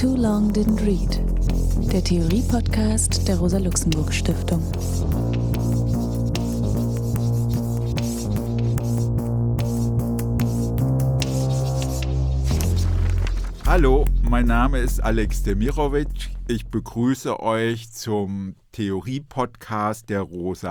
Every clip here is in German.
Too Long Didn't Read, der Theorie-Podcast der Rosa-Luxemburg-Stiftung. Hallo, mein Name ist Alex Demirovic. Ich begrüße euch zum Theorie-Podcast der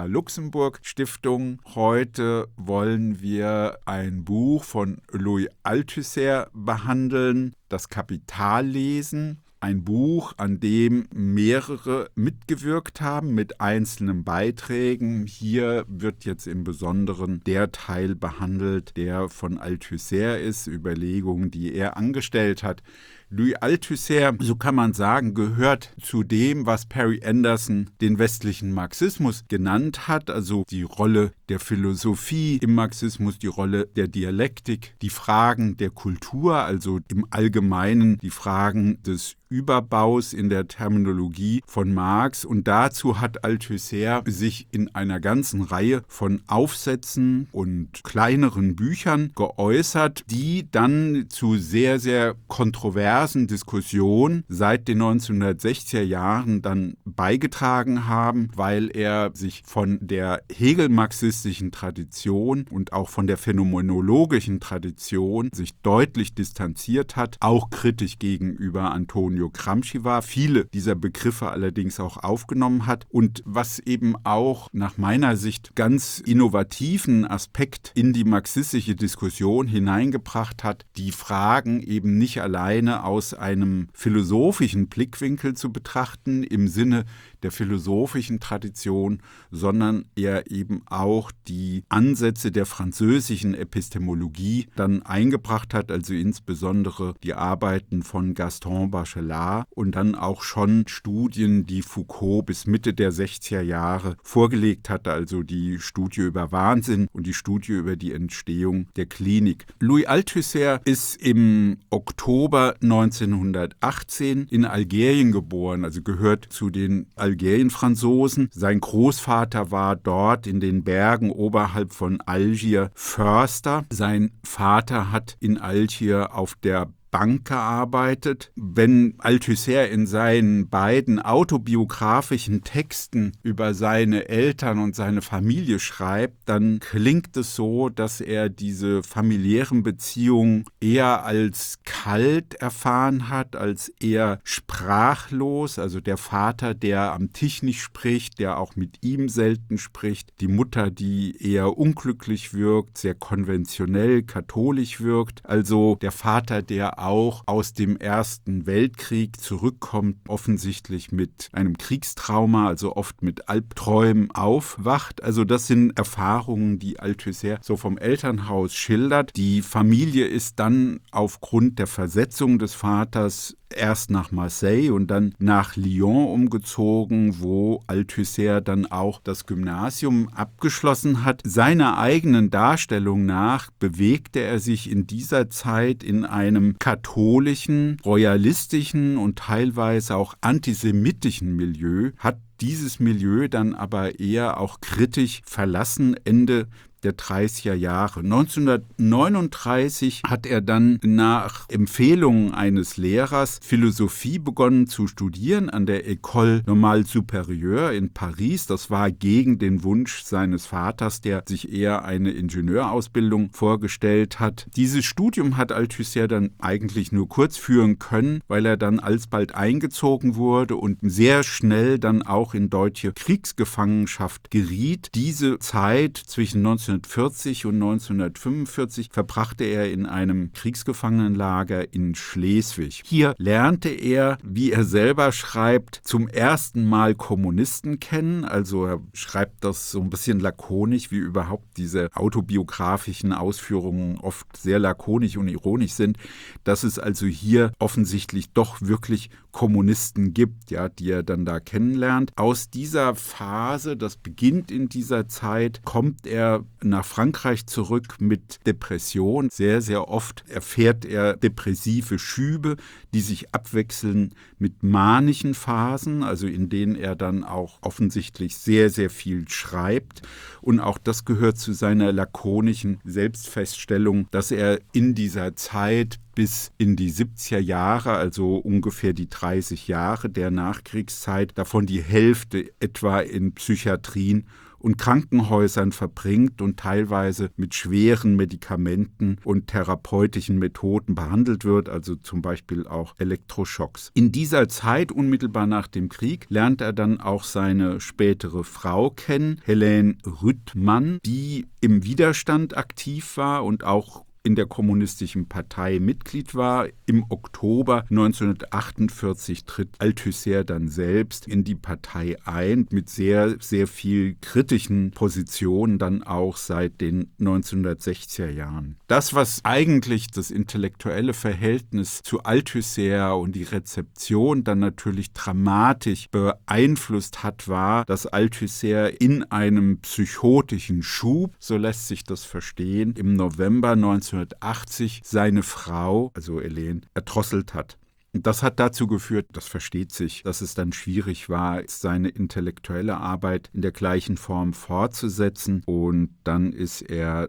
Rosa-Luxemburg-Stiftung. Heute wollen wir ein Buch von Louis Althusser behandeln, Das Kapitallesen. Ein Buch, an dem mehrere mitgewirkt haben mit einzelnen Beiträgen. Hier wird jetzt im Besonderen der Teil behandelt, der von Althusser ist, Überlegungen, die er angestellt hat. Louis Althusser, so kann man sagen, gehört zu dem, was Perry Anderson den westlichen Marxismus genannt hat, also die Rolle der Philosophie im Marxismus, die Rolle der Dialektik, die Fragen der Kultur, also im Allgemeinen die Fragen des Überbaus in der Terminologie von Marx. Und dazu hat Althusser sich in einer ganzen Reihe von Aufsätzen und kleineren Büchern geäußert, die dann zu sehr, sehr kontroversen Diskussionen seit den 1960er Jahren dann beigetragen haben, weil er sich von der hegelmarxistischen Tradition und auch von der phänomenologischen Tradition sich deutlich distanziert hat, auch kritisch gegenüber Antonio Gramsci war, viele dieser Begriffe allerdings auch aufgenommen hat und was eben auch nach meiner Sicht ganz innovativen Aspekt in die marxistische Diskussion hineingebracht hat, die Fragen eben nicht alleine aus einem philosophischen Blickwinkel zu betrachten, im Sinne der philosophischen Tradition, sondern er eben auch die Ansätze der französischen Epistemologie dann eingebracht hat, also insbesondere die Arbeiten von Gaston Bachelard und dann auch schon Studien, die Foucault bis Mitte der 60er Jahre vorgelegt hatte, also die Studie über Wahnsinn und die Studie über die Entstehung der Klinik. Louis Althusser ist im Oktober 1918 in Algerien geboren, also gehört zu den Algerien-Franzosen. Sein Großvater war dort in den Bergen oberhalb von Algier Förster. Sein Vater hat in Algier auf der Bank gearbeitet. Wenn Althusser in seinen beiden autobiografischen Texten über seine Eltern und seine Familie schreibt, dann klingt es so, dass er diese familiären Beziehungen eher als kalt erfahren hat, als eher sprachlos. Also der Vater, der am Tisch nicht spricht, der auch mit ihm selten spricht. Die Mutter, die eher unglücklich wirkt, sehr konventionell, katholisch wirkt. Also der Vater, der auch aus dem Ersten Weltkrieg zurückkommt, offensichtlich mit einem Kriegstrauma, also oft mit Albträumen aufwacht. Also das sind Erfahrungen, die Althusser so vom Elternhaus schildert. Die Familie ist dann aufgrund der Versetzung des Vaters erst nach Marseille und dann nach Lyon umgezogen, wo Althusser dann auch das Gymnasium abgeschlossen hat. Seiner eigenen Darstellung nach bewegte er sich in dieser Zeit in einem katholischen, royalistischen und teilweise auch antisemitischen Milieu, hat dieses Milieu dann aber eher auch kritisch verlassen, Ende der 30er Jahre. 1939 hat er dann nach Empfehlung eines Lehrers Philosophie begonnen zu studieren an der École Normale Supérieure in Paris. Das war gegen den Wunsch seines Vaters, der sich eher eine Ingenieurausbildung vorgestellt hat. Dieses Studium hat Althusser dann eigentlich nur kurz führen können, weil er dann alsbald eingezogen wurde und sehr schnell dann auch in deutsche Kriegsgefangenschaft geriet. Diese Zeit zwischen 1940 und 1945 verbrachte er in einem Kriegsgefangenenlager in Schleswig. Hier lernte er, wie er selber schreibt, zum ersten Mal Kommunisten kennen. Also er schreibt das so ein bisschen lakonisch, wie überhaupt diese autobiografischen Ausführungen oft sehr lakonisch und ironisch sind, dass es also hier offensichtlich doch wirklich Kommunisten gibt, ja, die er dann da kennenlernt. Aus dieser Phase, das beginnt in dieser Zeit, kommt er nach Frankreich zurück mit Depression. Sehr, sehr oft erfährt er depressive Schübe, die sich abwechseln mit manischen Phasen, also in denen er dann auch offensichtlich sehr, sehr viel schreibt. Und auch das gehört zu seiner lakonischen Selbstfeststellung, dass er in dieser Zeit bis in die 70er Jahre, also ungefähr die 30 Jahre der Nachkriegszeit, davon die Hälfte etwa in Psychiatrien und Krankenhäusern verbringt und teilweise mit schweren Medikamenten und therapeutischen Methoden behandelt wird, also zum Beispiel auch Elektroschocks. In dieser Zeit, unmittelbar nach dem Krieg, lernt er dann auch seine spätere Frau kennen, Helene Rüttmann, die im Widerstand aktiv war und auch in der Kommunistischen Partei Mitglied war. Im Oktober 1948 tritt Althusser dann selbst in die Partei ein, mit sehr, sehr viel kritischen Positionen dann auch seit den 1960er Jahren. Das, was eigentlich das intellektuelle Verhältnis zu Althusser und die Rezeption dann natürlich dramatisch beeinflusst hat, war, dass Althusser in einem psychotischen Schub, so lässt sich das verstehen, im November 1980 seine Frau, also Helene, erdrosselt hat. Und das hat dazu geführt, das versteht sich, dass es dann schwierig war, seine intellektuelle Arbeit in der gleichen Form fortzusetzen. Und dann ist er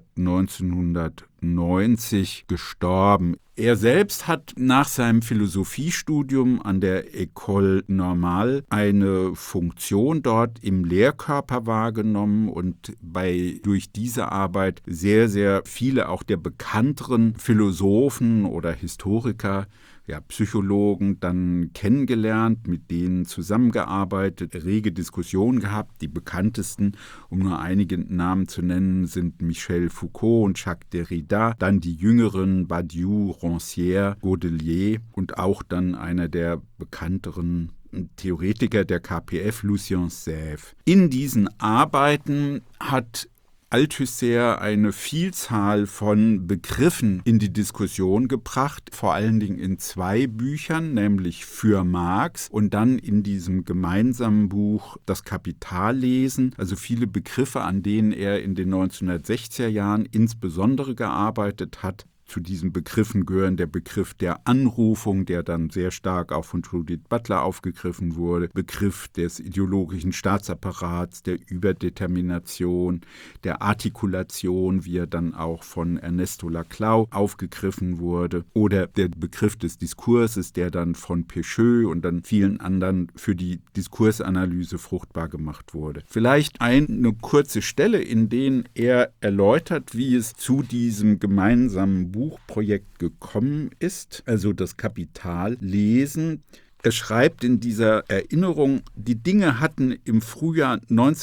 1990 gestorben. Er selbst hat nach seinem Philosophiestudium an der École Normale eine Funktion dort im Lehrkörper wahrgenommen und durch diese Arbeit sehr, sehr viele auch der bekannteren Philosophen oder Historiker, Psychologen dann kennengelernt, mit denen zusammengearbeitet, rege Diskussionen gehabt. Die bekanntesten, um nur einige Namen zu nennen, sind Michel Foucault und Jacques Derrida, dann die jüngeren Badiou, Rancière, Godelier und auch dann einer der bekannteren Theoretiker der KPF, Lucien Sèvres. In diesen Arbeiten hat Althusser eine Vielzahl von Begriffen in die Diskussion gebracht, vor allen Dingen in 2 Büchern, nämlich für Marx und dann in diesem gemeinsamen Buch Das Kapitallesen, also viele Begriffe, an denen er in den 1960er Jahren insbesondere gearbeitet hat. Zu diesen Begriffen gehören der Begriff der Anrufung, der dann sehr stark auch von Judith Butler aufgegriffen wurde, Begriff des ideologischen Staatsapparats, der Überdetermination, der Artikulation, wie er dann auch von Ernesto Laclau aufgegriffen wurde, oder der Begriff des Diskurses, der dann von Pecheux und dann vielen anderen für die Diskursanalyse fruchtbar gemacht wurde. Vielleicht eine kurze Stelle, in der er erläutert, wie es zu diesem gemeinsamen Buchprojekt gekommen ist, also das Kapitallesen. Er schreibt in dieser Erinnerung, die Dinge hatten im Frühjahr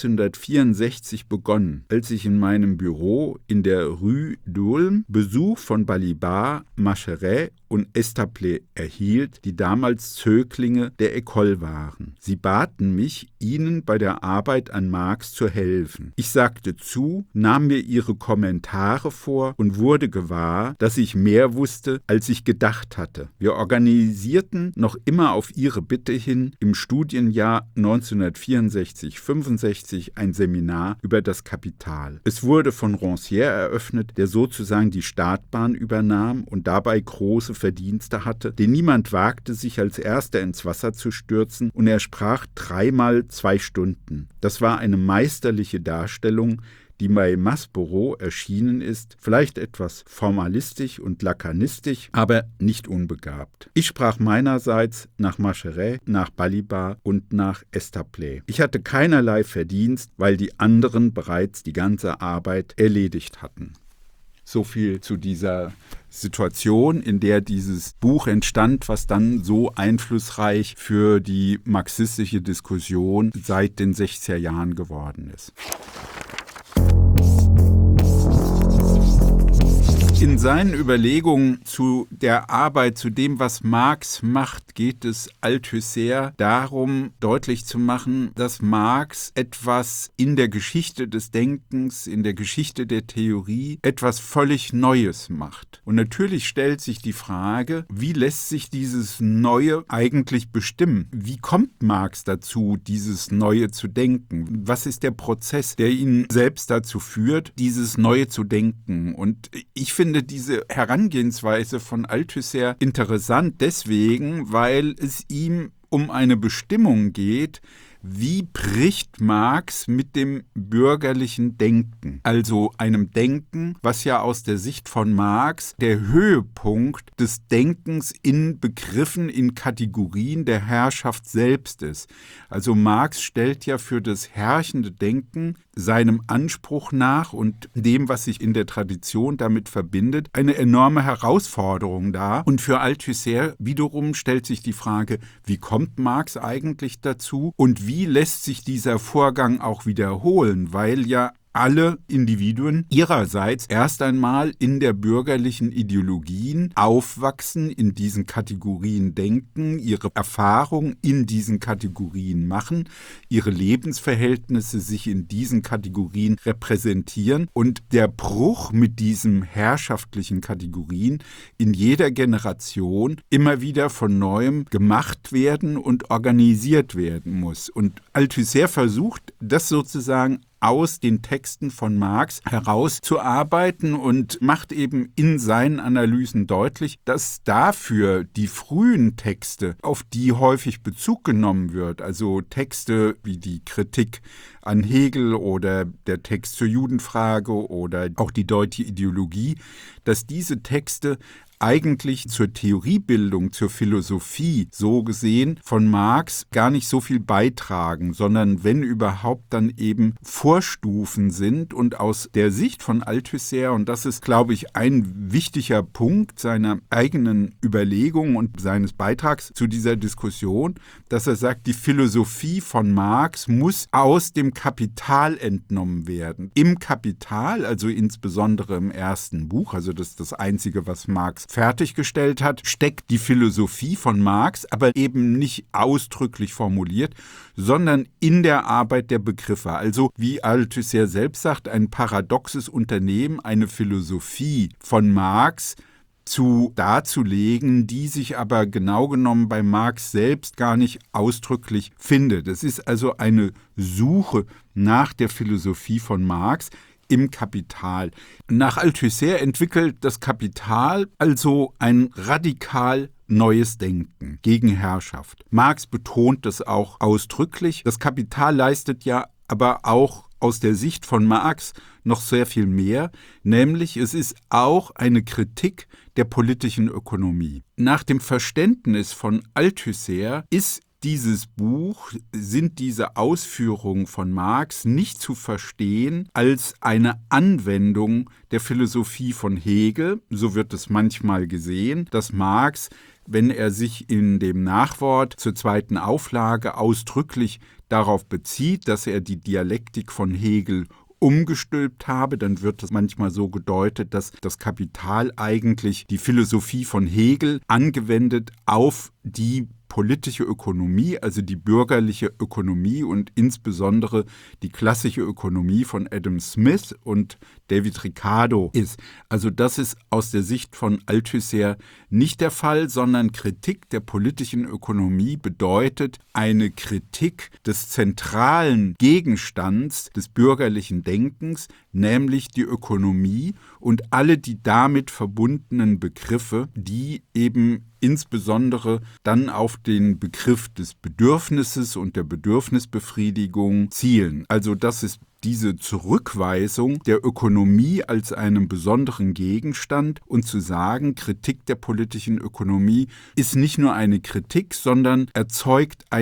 1964 begonnen, als ich in meinem Büro in der Rue d'Ulm Besuch von Balibar, Macheret und Estaplet erhielt, die damals Zöglinge der École waren. Sie baten mich, ihnen bei der Arbeit an Marx zu helfen. Ich sagte zu, nahm mir ihre Kommentare vor und wurde gewahr, dass ich mehr wusste, als ich gedacht hatte. Wir organisierten noch immer auf ihre Bitte hin im Studienjahr 1964/65 ein Seminar über das Kapital. Es wurde von Rancière eröffnet, der sozusagen die Startbahn übernahm und dabei große Verdienste hatte, denn niemand wagte, sich als Erster ins Wasser zu stürzen, und er sprach 3-mal 2 Stunden. Das war eine meisterliche Darstellung, die bei Maspero erschienen ist, vielleicht etwas formalistisch und lakonistisch, aber nicht unbegabt. Ich sprach meinerseits nach Macheret, nach Balibar und nach Estaplet. Ich hatte keinerlei Verdienst, weil die anderen bereits die ganze Arbeit erledigt hatten. So viel zu dieser Situation, in der dieses Buch entstand, was dann so einflussreich für die marxistische Diskussion seit den 60er Jahren geworden ist. In seinen Überlegungen zu der Arbeit, zu dem, was Marx macht, geht es Althusser darum, deutlich zu machen, dass Marx etwas in der Geschichte des Denkens, in der Geschichte der Theorie, etwas völlig Neues macht. Und natürlich stellt sich die Frage, wie lässt sich dieses Neue eigentlich bestimmen? Wie kommt Marx dazu, dieses Neue zu denken? Was ist der Prozess, der ihn selbst dazu führt, dieses Neue zu denken? Und ich finde diese Herangehensweise von Althusser interessant deswegen, weil es ihm um eine Bestimmung geht, wie bricht Marx mit dem bürgerlichen Denken, also einem Denken, was ja aus der Sicht von Marx der Höhepunkt des Denkens in Begriffen, in Kategorien der Herrschaft selbst ist. Also Marx stellt ja für das herrschende Denken seinem Anspruch nach und dem, was sich in der Tradition damit verbindet, eine enorme Herausforderung dar. Und für Althusser wiederum stellt sich die Frage, wie kommt Marx eigentlich dazu und wie lässt sich dieser Vorgang auch wiederholen, weil ja alle Individuen ihrerseits erst einmal in der bürgerlichen Ideologien aufwachsen, in diesen Kategorien denken, ihre Erfahrungen in diesen Kategorien machen, ihre Lebensverhältnisse sich in diesen Kategorien repräsentieren und der Bruch mit diesen herrschaftlichen Kategorien in jeder Generation immer wieder von Neuem gemacht werden und organisiert werden muss. Und Althusser versucht, das sozusagen aus den Texten von Marx herauszuarbeiten und macht eben in seinen Analysen deutlich, dass dafür die frühen Texte, auf die häufig Bezug genommen wird, also Texte wie die Kritik an Hegel oder der Text zur Judenfrage oder auch die deutsche Ideologie, dass diese Texte eigentlich zur Theoriebildung, zur Philosophie, so gesehen, von Marx gar nicht so viel beitragen, sondern wenn überhaupt dann eben Vorstufen sind und aus der Sicht von Althusser, und das ist, glaube ich, ein wichtiger Punkt seiner eigenen Überlegung und seines Beitrags zu dieser Diskussion, dass er sagt, die Philosophie von Marx muss aus dem Kapital entnommen werden. Im Kapital, also insbesondere im ersten Buch, also das ist das Einzige, was Marx fertiggestellt hat, steckt die Philosophie von Marx, aber eben nicht ausdrücklich formuliert, sondern in der Arbeit der Begriffe. Also, wie Althusser selbst sagt, ein paradoxes Unternehmen, eine Philosophie von Marx darzulegen, die sich aber genau genommen bei Marx selbst gar nicht ausdrücklich findet. Es ist also eine Suche nach der Philosophie von Marx im Kapital. Nach Althusser entwickelt das Kapital also ein radikal neues Denken gegen Herrschaft. Marx betont das auch ausdrücklich. Das Kapital leistet ja aber auch aus der Sicht von Marx noch sehr viel mehr, nämlich es ist auch eine Kritik der politischen Ökonomie. Nach dem Verständnis von Althusser sind diese Ausführungen von Marx nicht zu verstehen als eine Anwendung der Philosophie von Hegel. So wird es manchmal gesehen, dass Marx, wenn er sich in dem Nachwort zur zweiten Auflage ausdrücklich darauf bezieht, dass er die Dialektik von Hegel umgestülpt habe, dann wird es manchmal so gedeutet, dass das Kapital eigentlich die Philosophie von Hegel angewendet auf die politische Ökonomie, also die bürgerliche Ökonomie und insbesondere die klassische Ökonomie von Adam Smith und David Ricardo ist. Also das ist aus der Sicht von Althusser nicht der Fall, sondern Kritik der politischen Ökonomie bedeutet eine Kritik des zentralen Gegenstands des bürgerlichen Denkens, nämlich die Ökonomie und alle die damit verbundenen Begriffe, die eben insbesondere dann auf den Begriff des Bedürfnisses und der Bedürfnisbefriedigung zielen. Also das ist diese Zurückweisung der Ökonomie als einem besonderen Gegenstand und zu sagen, Kritik der politischen Ökonomie ist nicht nur eine Kritik, sondern erzeugt einen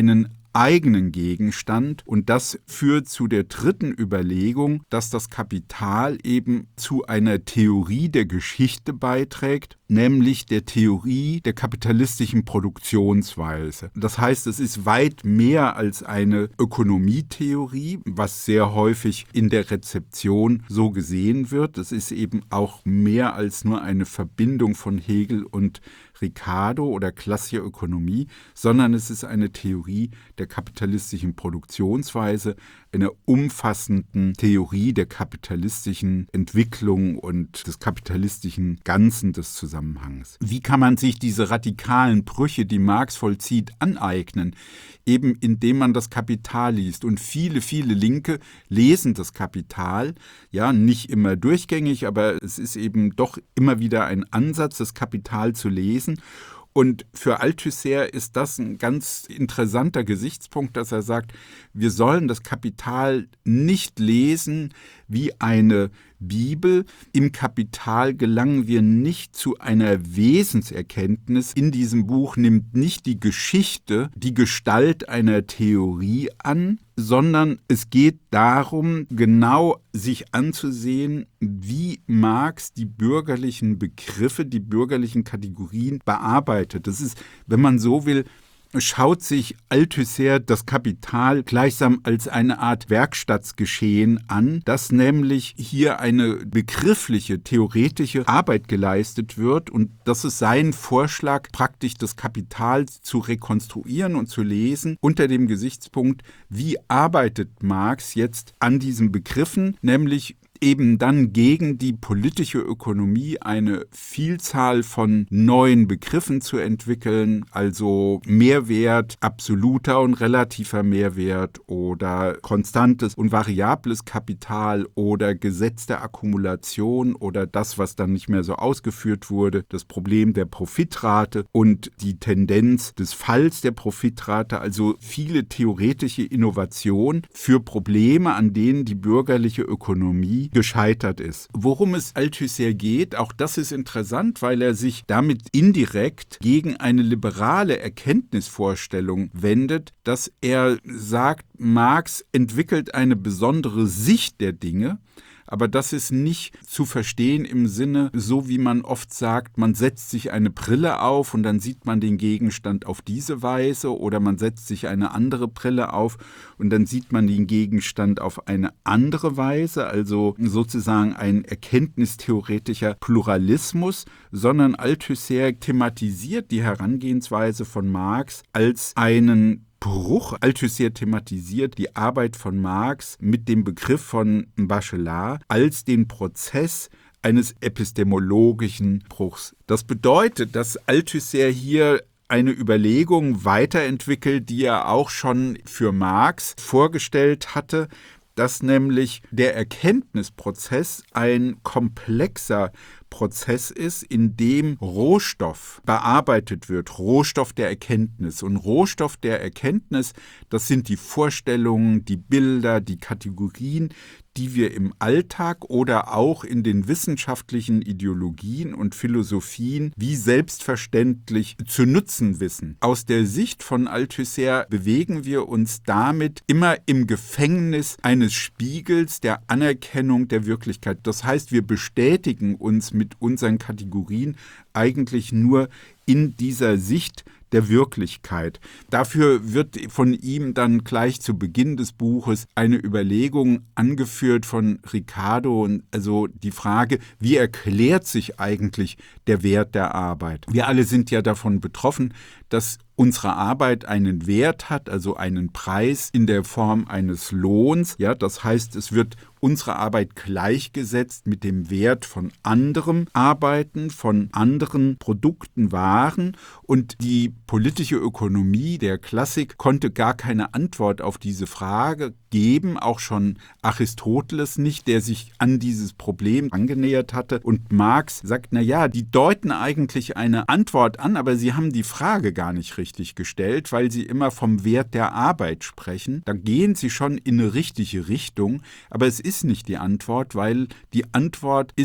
eigenen Gegenstand. Und das führt zu der dritten Überlegung, dass das Kapital eben zu einer Theorie der Geschichte beiträgt, nämlich der Theorie der kapitalistischen Produktionsweise. Das heißt, es ist weit mehr als eine Ökonomietheorie, was sehr häufig in der Rezeption so gesehen wird. Es ist eben auch mehr als nur eine Verbindung von Hegel und Ricardo oder klassischer Ökonomie, sondern es ist eine Theorie der kapitalistischen Produktionsweise, einer umfassenden Theorie der kapitalistischen Entwicklung und des kapitalistischen Ganzen des Zusammenhangs. Wie kann man sich diese radikalen Brüche, die Marx vollzieht, aneignen? Eben indem man das Kapital liest. Und viele, viele Linke lesen das Kapital, ja, nicht immer durchgängig, aber es ist eben doch immer wieder ein Ansatz, das Kapital zu lesen. Und für Althusser ist das ein ganz interessanter Gesichtspunkt, dass er sagt, wir sollen das Kapital nicht lesen wie eine Bibel. Im Kapital gelangen wir nicht zu einer Wesenserkenntnis. In diesem Buch nimmt nicht die Geschichte die Gestalt einer Theorie an, sondern es geht darum, genau sich anzusehen, wie Marx die bürgerlichen Begriffe, die bürgerlichen Kategorien bearbeitet. Das ist, wenn man so will, schaut sich Althusser das Kapital gleichsam als eine Art Werkstattsgeschehen an, dass nämlich hier eine begriffliche, theoretische Arbeit geleistet wird und das ist sein Vorschlag, praktisch das Kapital zu rekonstruieren und zu lesen unter dem Gesichtspunkt, wie arbeitet Marx jetzt an diesen Begriffen, nämlich eben dann gegen die politische Ökonomie eine Vielzahl von neuen Begriffen zu entwickeln, also Mehrwert, absoluter und relativer Mehrwert oder konstantes und variables Kapital oder Gesetz der Akkumulation oder das, was dann nicht mehr so ausgeführt wurde, das Problem der Profitrate und die Tendenz des Falls der Profitrate, also viele theoretische Innovationen für Probleme, an denen die bürgerliche Ökonomie gescheitert ist. Worum es Althusser geht, auch das ist interessant, weil er sich damit indirekt gegen eine liberale Erkenntnisvorstellung wendet, dass er sagt, Marx entwickelt eine besondere Sicht der Dinge, aber das ist nicht zu verstehen im Sinne, so wie man oft sagt, man setzt sich eine Brille auf und dann sieht man den Gegenstand auf diese Weise oder man setzt sich eine andere Brille auf und dann sieht man den Gegenstand auf eine andere Weise, also sozusagen ein erkenntnistheoretischer Pluralismus, sondern Althusser thematisiert die Herangehensweise von Marx als einen Bruch. Althusser thematisiert die Arbeit von Marx mit dem Begriff von Bachelard als den Prozess eines epistemologischen Bruchs. Das bedeutet, dass Althusser hier eine Überlegung weiterentwickelt, die er auch schon für Marx vorgestellt hatte, dass nämlich der Erkenntnisprozess ein komplexer Prozess ist, in dem Rohstoff bearbeitet wird, Rohstoff der Erkenntnis. Und Rohstoff der Erkenntnis, das sind die Vorstellungen, die Bilder, die Kategorien, die wir im Alltag oder auch in den wissenschaftlichen Ideologien und Philosophien wie selbstverständlich zu nutzen wissen. Aus der Sicht von Althusser bewegen wir uns damit immer im Gefängnis eines Spiegels der Anerkennung der Wirklichkeit. Das heißt, wir bestätigen uns mit unseren Kategorien eigentlich nur in dieser Sicht der Wirklichkeit. Dafür wird von ihm dann gleich zu Beginn des Buches eine Überlegung angeführt von Ricardo, und also die Frage, wie erklärt sich eigentlich der Wert der Arbeit? Wir alle sind ja davon betroffen, dass unsere Arbeit einen Wert hat, also einen Preis in der Form eines Lohns. Ja, das heißt, es wird unsere Arbeit gleichgesetzt mit dem Wert von anderem Arbeiten, von anderen Produkten, Waren. Und die politische Ökonomie der Klassik konnte gar keine Antwort auf diese Frage geben, auch schon Aristoteles nicht, der sich an dieses Problem angenähert hatte. Und Marx sagt, naja, die deuten eigentlich eine Antwort an, aber sie haben die Frage gar nicht richtig gestellt, weil sie immer vom Wert der Arbeit sprechen. Da gehen sie schon in eine richtige Richtung, aber es ist nicht die Antwort, weil die Antwort ist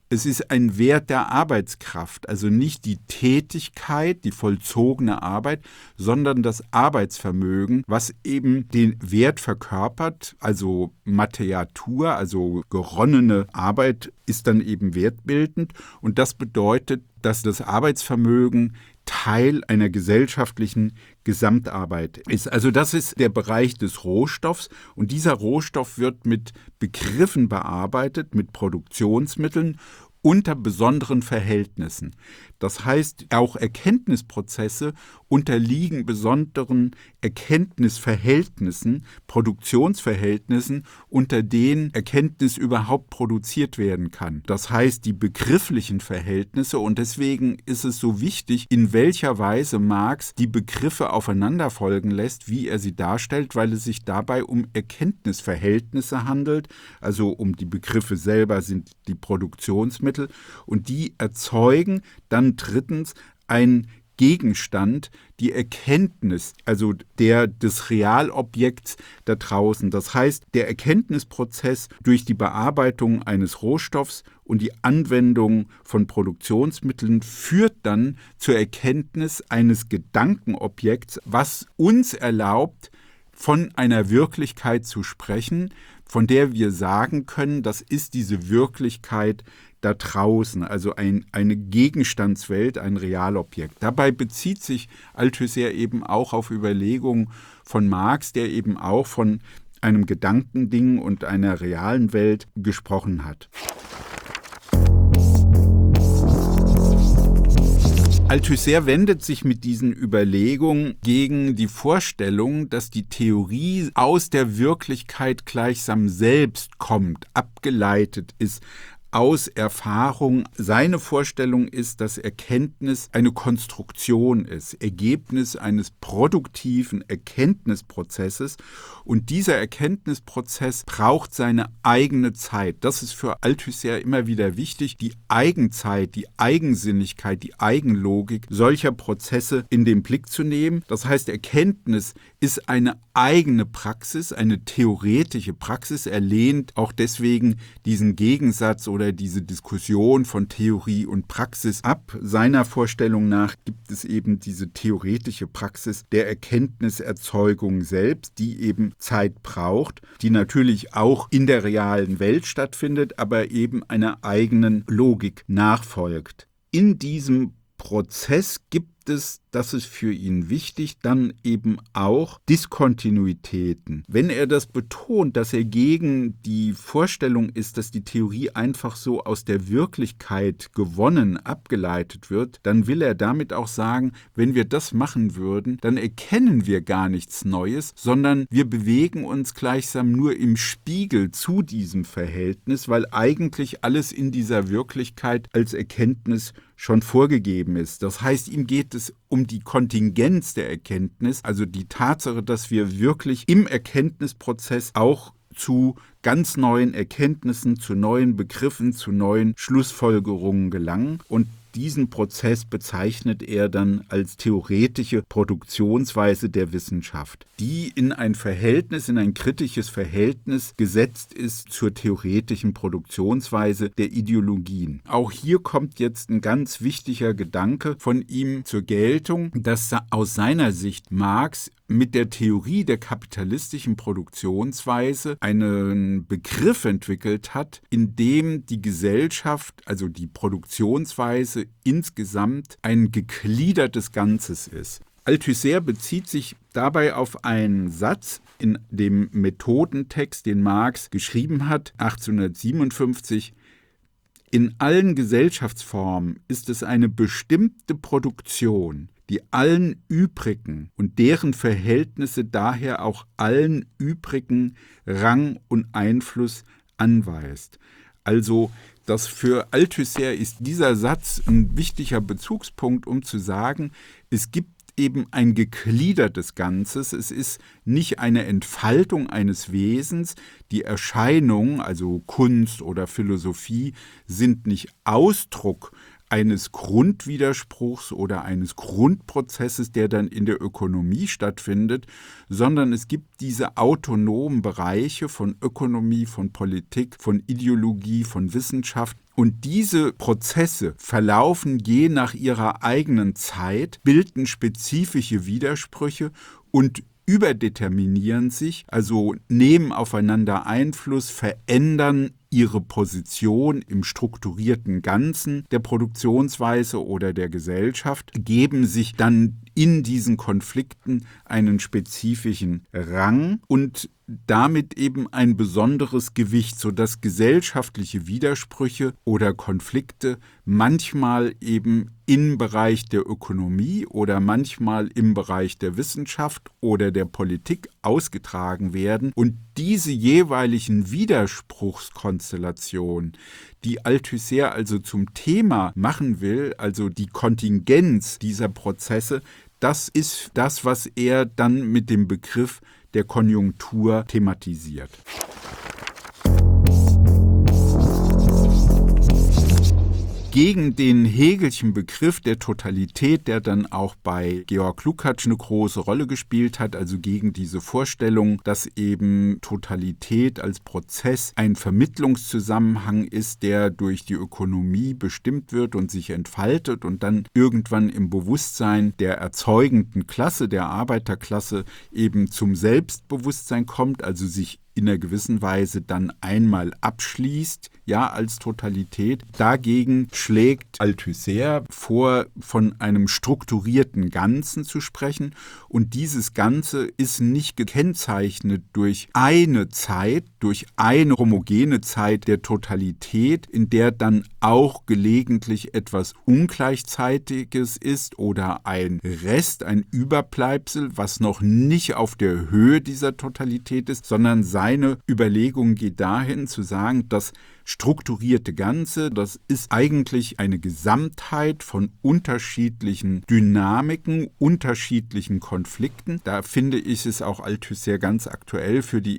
Es ist ein Wert der Arbeitskraft, also nicht die Tätigkeit, die vollzogene Arbeit, sondern das Arbeitsvermögen, was eben den Wert verkörpert, also Materiatur, also geronnene Arbeit ist dann eben wertbildend und das bedeutet, dass das Arbeitsvermögen Teil einer gesellschaftlichen Gesamtarbeit ist. Also das ist der Bereich des Rohstoffs und dieser Rohstoff wird mit Begriffen bearbeitet, mit Produktionsmitteln unter besonderen Verhältnissen. Das heißt, auch Erkenntnisprozesse unterliegen besonderen Erkenntnisverhältnissen, Produktionsverhältnissen, unter denen Erkenntnis überhaupt produziert werden kann. Das heißt, die begrifflichen Verhältnisse und deswegen ist es so wichtig, in welcher Weise Marx die Begriffe aufeinander folgen lässt, wie er sie darstellt, weil es sich dabei um Erkenntnisverhältnisse handelt, also um die Begriffe selber sind die Produktionsmittel und die erzeugen dann drittens ein Gegenstand, die Erkenntnis, also des Realobjekts da draußen. Das heißt, der Erkenntnisprozess durch die Bearbeitung eines Rohstoffs und die Anwendung von Produktionsmitteln führt dann zur Erkenntnis eines Gedankenobjekts, was uns erlaubt, von einer Wirklichkeit zu sprechen, von der wir sagen können, das ist diese Wirklichkeit da draußen, also eine Gegenstandswelt, ein Realobjekt. Dabei bezieht sich Althusser eben auch auf Überlegungen von Marx, der eben auch von einem Gedankending und einer realen Welt gesprochen hat. Althusser wendet sich mit diesen Überlegungen gegen die Vorstellung, dass die Theorie aus der Wirklichkeit gleichsam selbst kommt, abgeleitet ist aus Erfahrung. Seine Vorstellung ist, dass Erkenntnis eine Konstruktion ist, Ergebnis eines produktiven Erkenntnisprozesses und dieser Erkenntnisprozess braucht seine eigene Zeit. Das ist für Althusser immer wieder wichtig, die Eigenzeit, die Eigensinnigkeit, die Eigenlogik solcher Prozesse in den Blick zu nehmen. Das heißt, Erkenntnis ist eine eigene Praxis, eine theoretische Praxis. Er lehnt auch deswegen diesen Gegensatz oder diese Diskussion von Theorie und Praxis ab. Seiner Vorstellung nach gibt es eben diese theoretische Praxis der Erkenntniserzeugung selbst, die eben Zeit braucht, die natürlich auch in der realen Welt stattfindet, aber eben einer eigenen Logik nachfolgt. In diesem Prozess gibt es, das ist für ihn wichtig, dann eben auch Diskontinuitäten. Wenn er das betont, dass er gegen die Vorstellung ist, dass die Theorie einfach so aus der Wirklichkeit gewonnen, abgeleitet wird, dann will er damit auch sagen, wenn wir das machen würden, dann erkennen wir gar nichts Neues, sondern wir bewegen uns gleichsam nur im Spiegel zu diesem Verhältnis, weil eigentlich alles in dieser Wirklichkeit als Erkenntnis schon vorgegeben ist. Das heißt, ihm geht es um die Kontingenz der Erkenntnis, also die Tatsache, dass wir wirklich im Erkenntnisprozess auch zu ganz neuen Erkenntnissen, zu neuen Begriffen, zu neuen Schlussfolgerungen gelangen. Und diesen Prozess bezeichnet er dann als theoretische Produktionsweise der Wissenschaft, die in ein Verhältnis, in ein kritisches Verhältnis gesetzt ist zur theoretischen Produktionsweise der Ideologien. Auch hier kommt jetzt ein ganz wichtiger Gedanke von ihm zur Geltung, dass aus seiner Sicht Marx mit der Theorie der kapitalistischen Produktionsweise einen Begriff entwickelt hat, in dem die Gesellschaft, also die Produktionsweise insgesamt ein gegliedertes Ganzes ist. Althusser bezieht sich dabei auf einen Satz in dem Methodentext, den Marx geschrieben hat, 1857. In allen Gesellschaftsformen ist es eine bestimmte Produktion, die allen übrigen und deren Verhältnisse daher auch allen übrigen Rang und Einfluss anweist. Also das für Althusser ist dieser Satz ein wichtiger Bezugspunkt, um zu sagen, es gibt eben ein gegliedertes Ganzes. Es ist nicht eine Entfaltung eines Wesens. Die Erscheinungen, also Kunst oder Philosophie, sind nicht Ausdruck eines Grundwiderspruchs oder eines Grundprozesses, der dann in der Ökonomie stattfindet, sondern es gibt diese autonomen Bereiche von Ökonomie, von Politik, von Ideologie, von Wissenschaft Und diese Prozesse verlaufen je nach ihrer eigenen Zeit, bilden spezifische Widersprüche und überdeterminieren sich, also nehmen aufeinander Einfluss, verändern ihre Position im strukturierten Ganzen der Produktionsweise oder der Gesellschaft, geben sich dann in diesen Konflikten einen spezifischen Rang und damit eben ein besonderes Gewicht, sodass gesellschaftliche Widersprüche oder Konflikte manchmal eben im Bereich der Ökonomie oder manchmal im Bereich der Wissenschaft oder der Politik ausgetragen werden und diese jeweiligen Widerspruchskonstellationen, die Althusser also zum Thema machen will, also die Kontingenz dieser Prozesse, das ist das, was er dann mit dem Begriff der Konjunktur thematisiert. Gegen den Hegelschen Begriff der Totalität, der dann auch bei Georg Lukács eine große Rolle gespielt hat, also gegen diese Vorstellung, dass eben Totalität als Prozess ein Vermittlungszusammenhang ist, der durch die Ökonomie bestimmt wird und sich entfaltet und dann irgendwann im Bewusstsein der erzeugenden Klasse, der Arbeiterklasse, eben zum Selbstbewusstsein kommt, also sich in einer gewissen Weise dann einmal abschließt, ja, als Totalität. Dagegen schlägt Althusser vor, von einem strukturierten Ganzen zu sprechen. Und dieses Ganze ist nicht gekennzeichnet durch eine Zeit, durch eine homogene Zeit der Totalität, in der dann auch gelegentlich etwas Ungleichzeitiges ist oder ein Rest, ein Überbleibsel, was noch nicht auf der Höhe dieser Totalität ist, sondern seine Überlegung geht dahin zu sagen, das strukturierte Ganze, das ist eigentlich eine Gesamtheit von unterschiedlichen Dynamiken, unterschiedlichen Konflikten. Da finde ich es auch Althusser ganz aktuell für die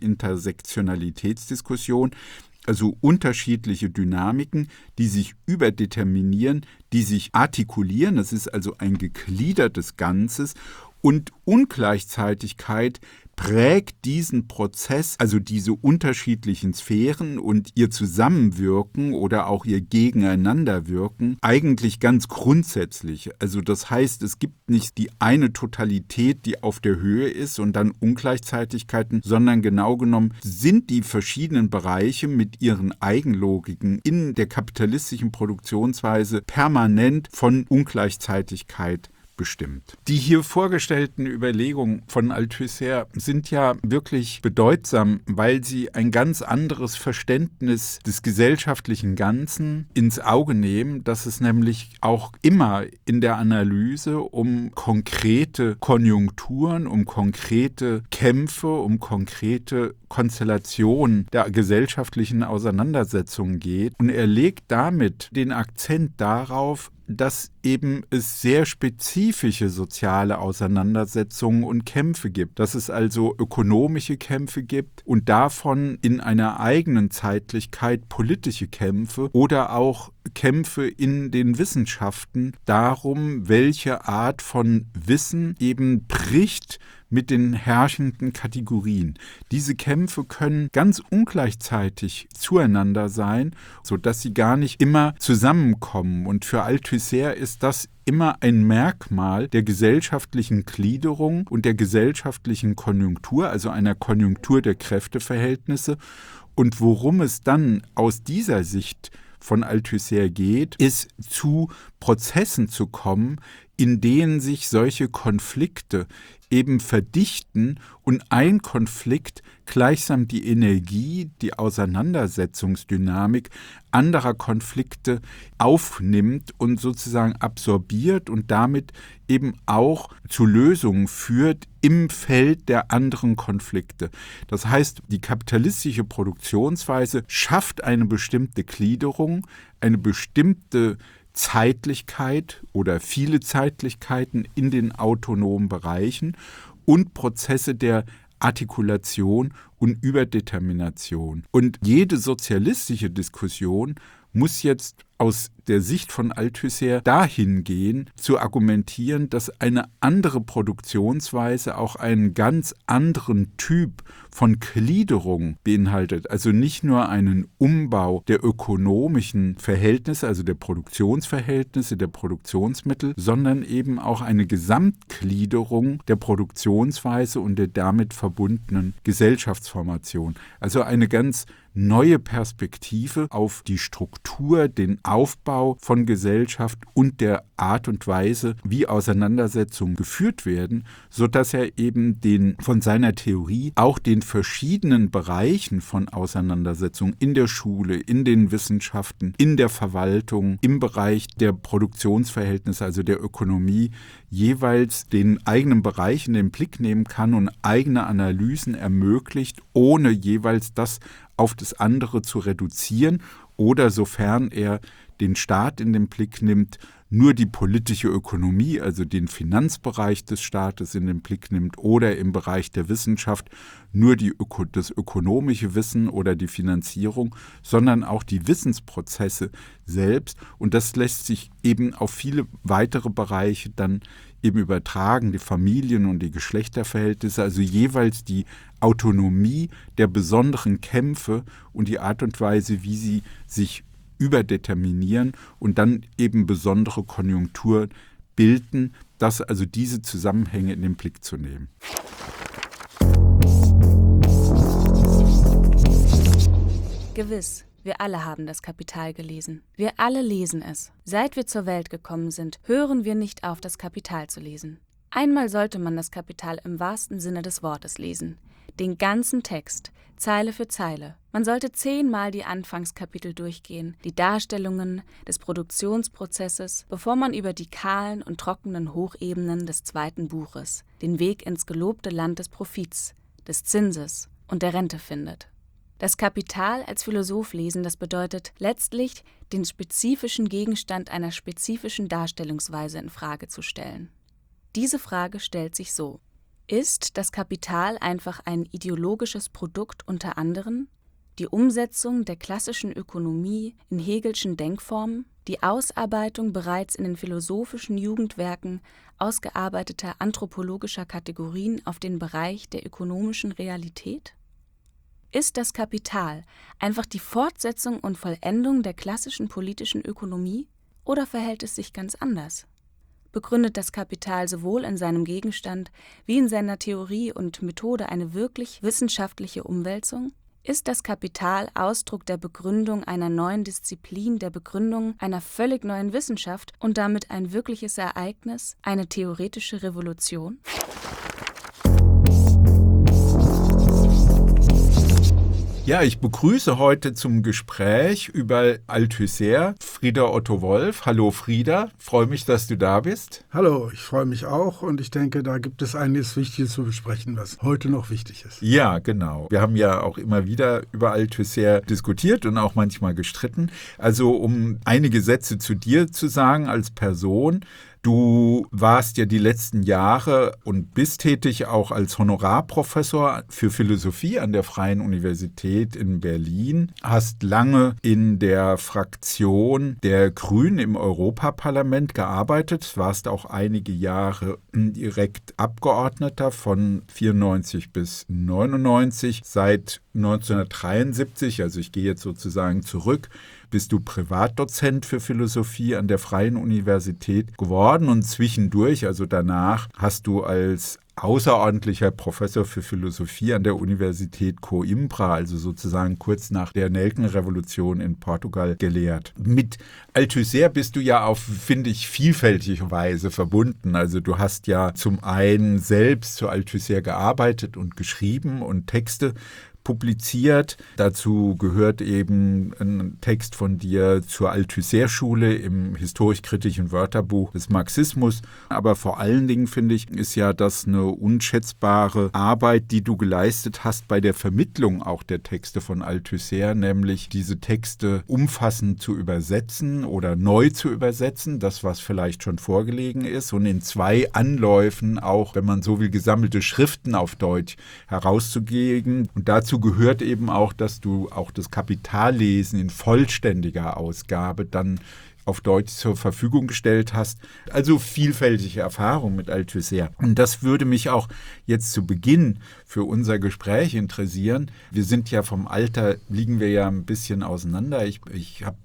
Intersektionalitätsdiskussion. Also unterschiedliche Dynamiken, die sich überdeterminieren, die sich artikulieren. Das ist also ein gegliedertes Ganzes. Und Ungleichzeitigkeit prägt diesen Prozess, also diese unterschiedlichen Sphären und ihr Zusammenwirken oder auch ihr Gegeneinanderwirken, eigentlich ganz grundsätzlich. Also das heißt, es gibt nicht die eine Totalität, die auf der Höhe ist und dann Ungleichzeitigkeiten, sondern genau genommen sind die verschiedenen Bereiche mit ihren Eigenlogiken in der kapitalistischen Produktionsweise permanent von Ungleichzeitigkeit bestimmt. Die hier vorgestellten Überlegungen von Althusser sind ja wirklich bedeutsam, weil sie ein ganz anderes Verständnis des gesellschaftlichen Ganzen ins Auge nehmen, dass es nämlich auch immer in der Analyse um konkrete Konjunkturen, um konkrete Kämpfe, um konkrete Konstellationen der gesellschaftlichen Auseinandersetzungen geht. Und er legt damit den Akzent darauf, dass eben es sehr spezifische soziale Auseinandersetzungen und Kämpfe gibt, dass es also ökonomische Kämpfe gibt und davon in einer eigenen Zeitlichkeit politische Kämpfe oder auch Kämpfe in den Wissenschaften darum, welche Art von Wissen eben bricht mit den herrschenden Kategorien. Diese Kämpfe können ganz ungleichzeitig zueinander sein, sodass sie gar nicht immer zusammenkommen. Und für Althusser ist das immer ein Merkmal der gesellschaftlichen Gliederung und der gesellschaftlichen Konjunktur, also einer Konjunktur der Kräfteverhältnisse. Und worum es dann aus dieser Sicht von Althusser geht, ist zu Prozessen zu kommen, in denen sich solche Konflikte eben verdichten und ein Konflikt gleichsam die Energie, die Auseinandersetzungsdynamik anderer Konflikte aufnimmt und sozusagen absorbiert und damit eben auch zu Lösungen führt im Feld der anderen Konflikte. Das heißt, die kapitalistische Produktionsweise schafft eine bestimmte Gliederung, eine bestimmte Zeitlichkeit oder viele Zeitlichkeiten in den autonomen Bereichen und Prozesse der Artikulation und Überdetermination. Und jede sozialistische Diskussion muss jetzt aus der Sicht von Althusser dahin gehen, zu argumentieren, dass eine andere Produktionsweise auch einen ganz anderen Typ von Gliederung beinhaltet. Also nicht nur einen Umbau der ökonomischen Verhältnisse, also der Produktionsverhältnisse, der Produktionsmittel, sondern eben auch eine Gesamtgliederung der Produktionsweise und der damit verbundenen Gesellschaftsformation. Also eine ganz neue Perspektive auf die Struktur, den Aufbau von Gesellschaft und der Art und Weise, wie Auseinandersetzungen geführt werden, sodass er eben von seiner Theorie auch den verschiedenen Bereichen von Auseinandersetzungen in der Schule, in den Wissenschaften, in der Verwaltung, im Bereich der Produktionsverhältnisse, also der Ökonomie, jeweils den eigenen Bereich in den Blick nehmen kann und eigene Analysen ermöglicht, ohne jeweils das auf das andere zu reduzieren oder, sofern er den Staat in den Blick nimmt, nur die politische Ökonomie, also den Finanzbereich des Staates in den Blick nimmt oder im Bereich der Wissenschaft nur das ökonomische Wissen oder die Finanzierung, sondern auch die Wissensprozesse selbst. Und das lässt sich eben auf viele weitere Bereiche dann eben übertragen, die Familien- und die Geschlechterverhältnisse, also jeweils die Autonomie der besonderen Kämpfe und die Art und Weise, wie sie sich überdeterminieren und dann eben besondere Konjunkturen bilden, also diese Zusammenhänge in den Blick zu nehmen. Gewiss. Wir alle haben das Kapital gelesen. Wir alle lesen es. Seit wir zur Welt gekommen sind, hören wir nicht auf, das Kapital zu lesen. Einmal sollte man das Kapital im wahrsten Sinne des Wortes lesen. Den ganzen Text, Zeile für Zeile. Man sollte 10-mal die Anfangskapitel durchgehen, die Darstellungen des Produktionsprozesses, bevor man über die kahlen und trockenen Hochebenen des zweiten Buches den Weg ins gelobte Land des Profits, des Zinses und der Rente findet. Das Kapital als Philosoph lesen, das bedeutet letztlich, den spezifischen Gegenstand einer spezifischen Darstellungsweise in Frage zu stellen. Diese Frage stellt sich so: Ist das Kapital einfach ein ideologisches Produkt unter anderen? Die Umsetzung der klassischen Ökonomie in Hegelschen Denkformen? Die Ausarbeitung bereits in den philosophischen Jugendwerken ausgearbeiteter anthropologischer Kategorien auf den Bereich der ökonomischen Realität? Ist das Kapital einfach die Fortsetzung und Vollendung der klassischen politischen Ökonomie oder verhält es sich ganz anders? Begründet das Kapital sowohl in seinem Gegenstand wie in seiner Theorie und Methode eine wirklich wissenschaftliche Umwälzung? Ist das Kapital Ausdruck der Begründung einer neuen Disziplin, der Begründung einer völlig neuen Wissenschaft und damit ein wirkliches Ereignis, eine theoretische Revolution? Ja, ich begrüße heute zum Gespräch über Althusser Frieder Otto Wolf. Hallo Frieder, freue mich, dass du da bist. Hallo, ich freue mich auch und ich denke, da gibt es einiges Wichtiges zu besprechen, was heute noch wichtig ist. Ja, genau. Wir haben ja auch immer wieder über Althusser diskutiert und auch manchmal gestritten. Also um einige Sätze zu dir zu sagen als Person. Du warst ja die letzten Jahre und bist tätig auch als Honorarprofessor für Philosophie an der Freien Universität in Berlin, hast lange in der Fraktion der Grünen im Europaparlament gearbeitet, warst auch einige Jahre direkt Abgeordneter von 94 bis 99. Seit 1973, also ich gehe jetzt sozusagen zurück, bist du Privatdozent für Philosophie an der Freien Universität geworden und zwischendurch, also danach, hast du als außerordentlicher Professor für Philosophie an der Universität Coimbra, also sozusagen kurz nach der Nelkenrevolution in Portugal, gelehrt. Mit Althusser bist du ja auf, finde ich, vielfältige Weise verbunden. Also du hast ja zum einen selbst zu Althusser gearbeitet und geschrieben und Texte publiziert. Dazu gehört eben ein Text von dir zur Althusser-Schule im historisch-kritischen Wörterbuch des Marxismus. Aber vor allen Dingen, finde ich, ist ja das eine unschätzbare Arbeit, die du geleistet hast bei der Vermittlung auch der Texte von Althusser, nämlich diese Texte umfassend zu übersetzen oder neu zu übersetzen, das, was vielleicht schon vorgelegen ist, und in 2 Anläufen auch, wenn man so will, gesammelte Schriften auf Deutsch herauszugeben. Und dazu dazu gehört eben auch, dass du auch das Kapitallesen in vollständiger Ausgabe dann auf Deutsch zur Verfügung gestellt hast. Also vielfältige Erfahrung mit Althusser. Und das würde mich auch jetzt zu Beginn für unser Gespräch interessieren. Wir sind ja vom Alter, liegen wir ja ein bisschen auseinander. Ich habe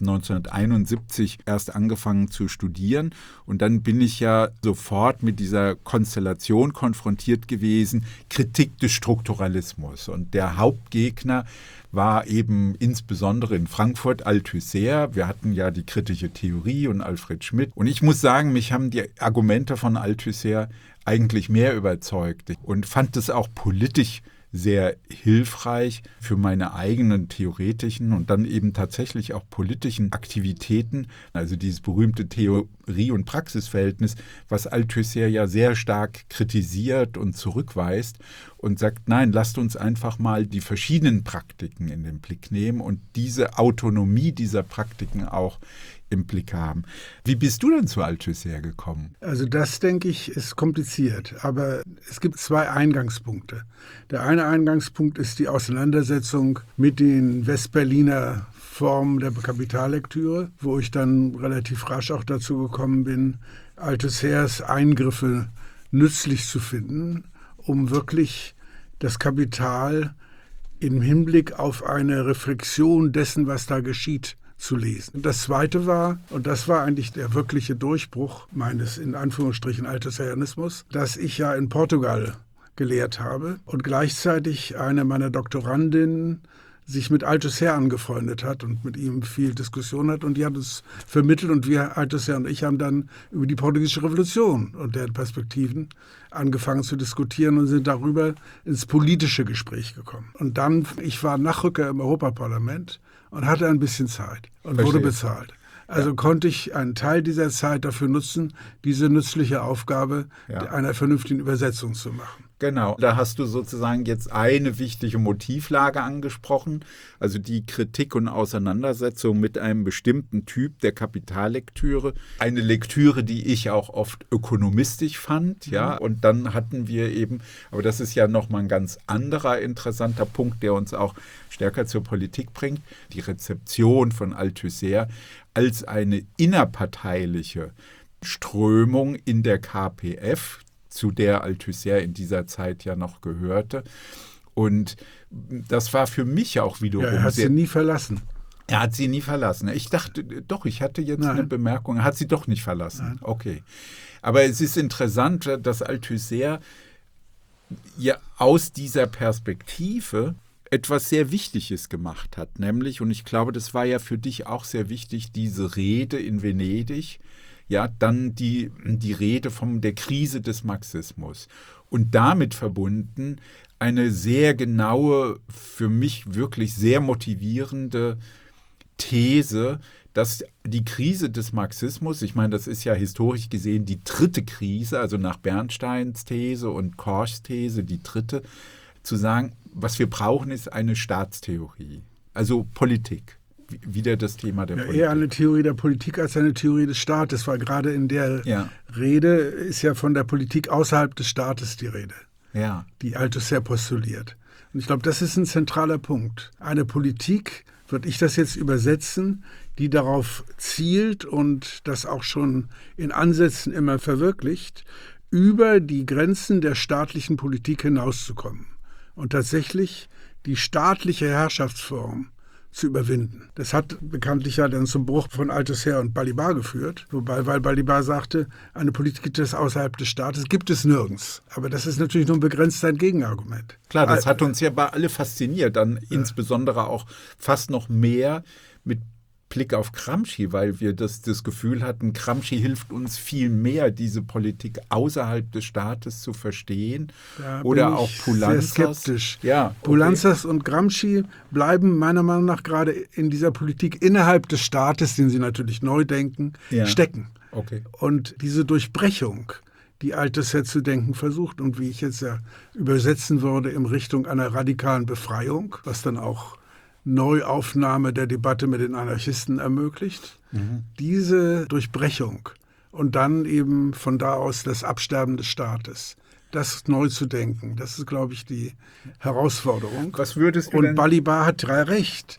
1971 erst angefangen zu studieren und dann bin ich ja sofort mit dieser Konstellation konfrontiert gewesen, Kritik des Strukturalismus. Und der Hauptgegner war eben insbesondere in Frankfurt Althusser. Wir hatten ja die kritische Theorie und Alfred Schmidt. Und ich muss sagen, mich haben die Argumente von Althusser eigentlich mehr überzeugt und fand es auch politisch sehr hilfreich für meine eigenen theoretischen und dann eben tatsächlich auch politischen Aktivitäten, also dieses berühmte Theorie- und Praxisverhältnis, was Althusser ja sehr stark kritisiert und zurückweist und sagt, nein, lasst uns einfach mal die verschiedenen Praktiken in den Blick nehmen und diese Autonomie dieser Praktiken auch im Blick haben. Wie bist du denn zu Althusser gekommen? Also das, denke ich, ist kompliziert, aber es gibt zwei Eingangspunkte. Der eine Eingangspunkt ist die Auseinandersetzung mit den Westberliner Formen der Kapitallektüre, wo ich dann relativ rasch auch dazu gekommen bin, Althussers Eingriffe nützlich zu finden, um wirklich das Kapital im Hinblick auf eine Reflexion dessen, was da geschieht, zu lesen. Das Zweite war, und das war eigentlich der wirkliche Durchbruch meines in Anführungsstrichen Althusserianismus, dass ich ja in Portugal gelehrt habe und gleichzeitig eine meiner Doktorandinnen sich mit Althusser angefreundet hat und mit ihm viel Diskussion hat und die hat es vermittelt und wir, Althusser und ich, haben dann über die portugiesische Revolution und deren Perspektiven angefangen zu diskutieren und sind darüber ins politische Gespräch gekommen. Und dann, ich war Nachrücker im Europaparlament und hatte ein bisschen Zeit und wurde bezahlt. Also konnte ich einen Teil dieser Zeit dafür nutzen, diese nützliche Aufgabe einer vernünftigen Übersetzung zu machen. Genau, da hast du sozusagen jetzt eine wichtige Motivlage angesprochen, also die Kritik und Auseinandersetzung mit einem bestimmten Typ der Kapitallektüre. Eine Lektüre, die ich auch oft ökonomistisch fand, ja. Und dann hatten wir eben, aber das ist ja nochmal ein ganz anderer interessanter Punkt, der uns auch stärker zur Politik bringt, die Rezeption von Althusser als eine innerparteiliche Strömung in der KPF, zu der Althusser in dieser Zeit ja noch gehörte. Und das war für mich auch wiederum er hat sie nie verlassen. Er hat sie nie verlassen. Ich dachte, doch, ich hatte jetzt eine Bemerkung. Er hat sie doch nicht verlassen. Nein. Okay. Aber es ist interessant, dass Althusser ja aus dieser Perspektive etwas sehr Wichtiges gemacht hat. Nämlich, und ich glaube, das war ja für dich auch sehr wichtig, diese Rede in Venedig, ja, dann die Rede von der Krise des Marxismus und damit verbunden eine sehr genaue, für mich wirklich sehr motivierende These, dass die Krise des Marxismus, ich meine, das ist ja historisch gesehen die dritte Krise, also nach Bernsteins These und Korschs These die dritte, zu sagen, was wir brauchen, ist eine Staatstheorie, also Politik. Wieder das Thema der Politik. Eher eine Theorie der Politik als eine Theorie des Staates, weil gerade in der Rede ist ja von der Politik außerhalb des Staates die Rede, die Althusser postuliert. Und ich glaube, das ist ein zentraler Punkt. Eine Politik, würde ich das jetzt übersetzen, die darauf zielt und das auch schon in Ansätzen immer verwirklicht, über die Grenzen der staatlichen Politik hinauszukommen und tatsächlich die staatliche Herrschaftsform zu überwinden. Das hat bekanntlich ja dann zum Bruch von Althusser und Balibar geführt, weil Balibar sagte, eine Politik des außerhalb des Staates gibt es nirgends. Aber das ist natürlich nur begrenzt ein Gegenargument. Klar, das hat uns ja bei alle fasziniert, dann insbesondere auch fast noch mehr mit Blick auf Gramsci, weil wir das Gefühl hatten, Gramsci hilft uns viel mehr, diese Politik außerhalb des Staates zu verstehen. Da oder auch Poulantzas. Sehr skeptisch. Ja, Poulantzas und Gramsci bleiben meiner Meinung nach gerade in dieser Politik innerhalb des Staates, den sie natürlich neu denken, stecken. Okay. Und diese Durchbrechung, die Althusser zu denken versucht und wie ich jetzt ja übersetzen würde, in Richtung einer radikalen Befreiung, was dann auch Neuaufnahme der Debatte mit den Anarchisten ermöglicht. Diese Durchbrechung und dann eben von da aus das Absterben des Staates. das neu zu denken. Das ist, glaube ich, die Herausforderung. Was würdest du Und denn... Balibar hat recht.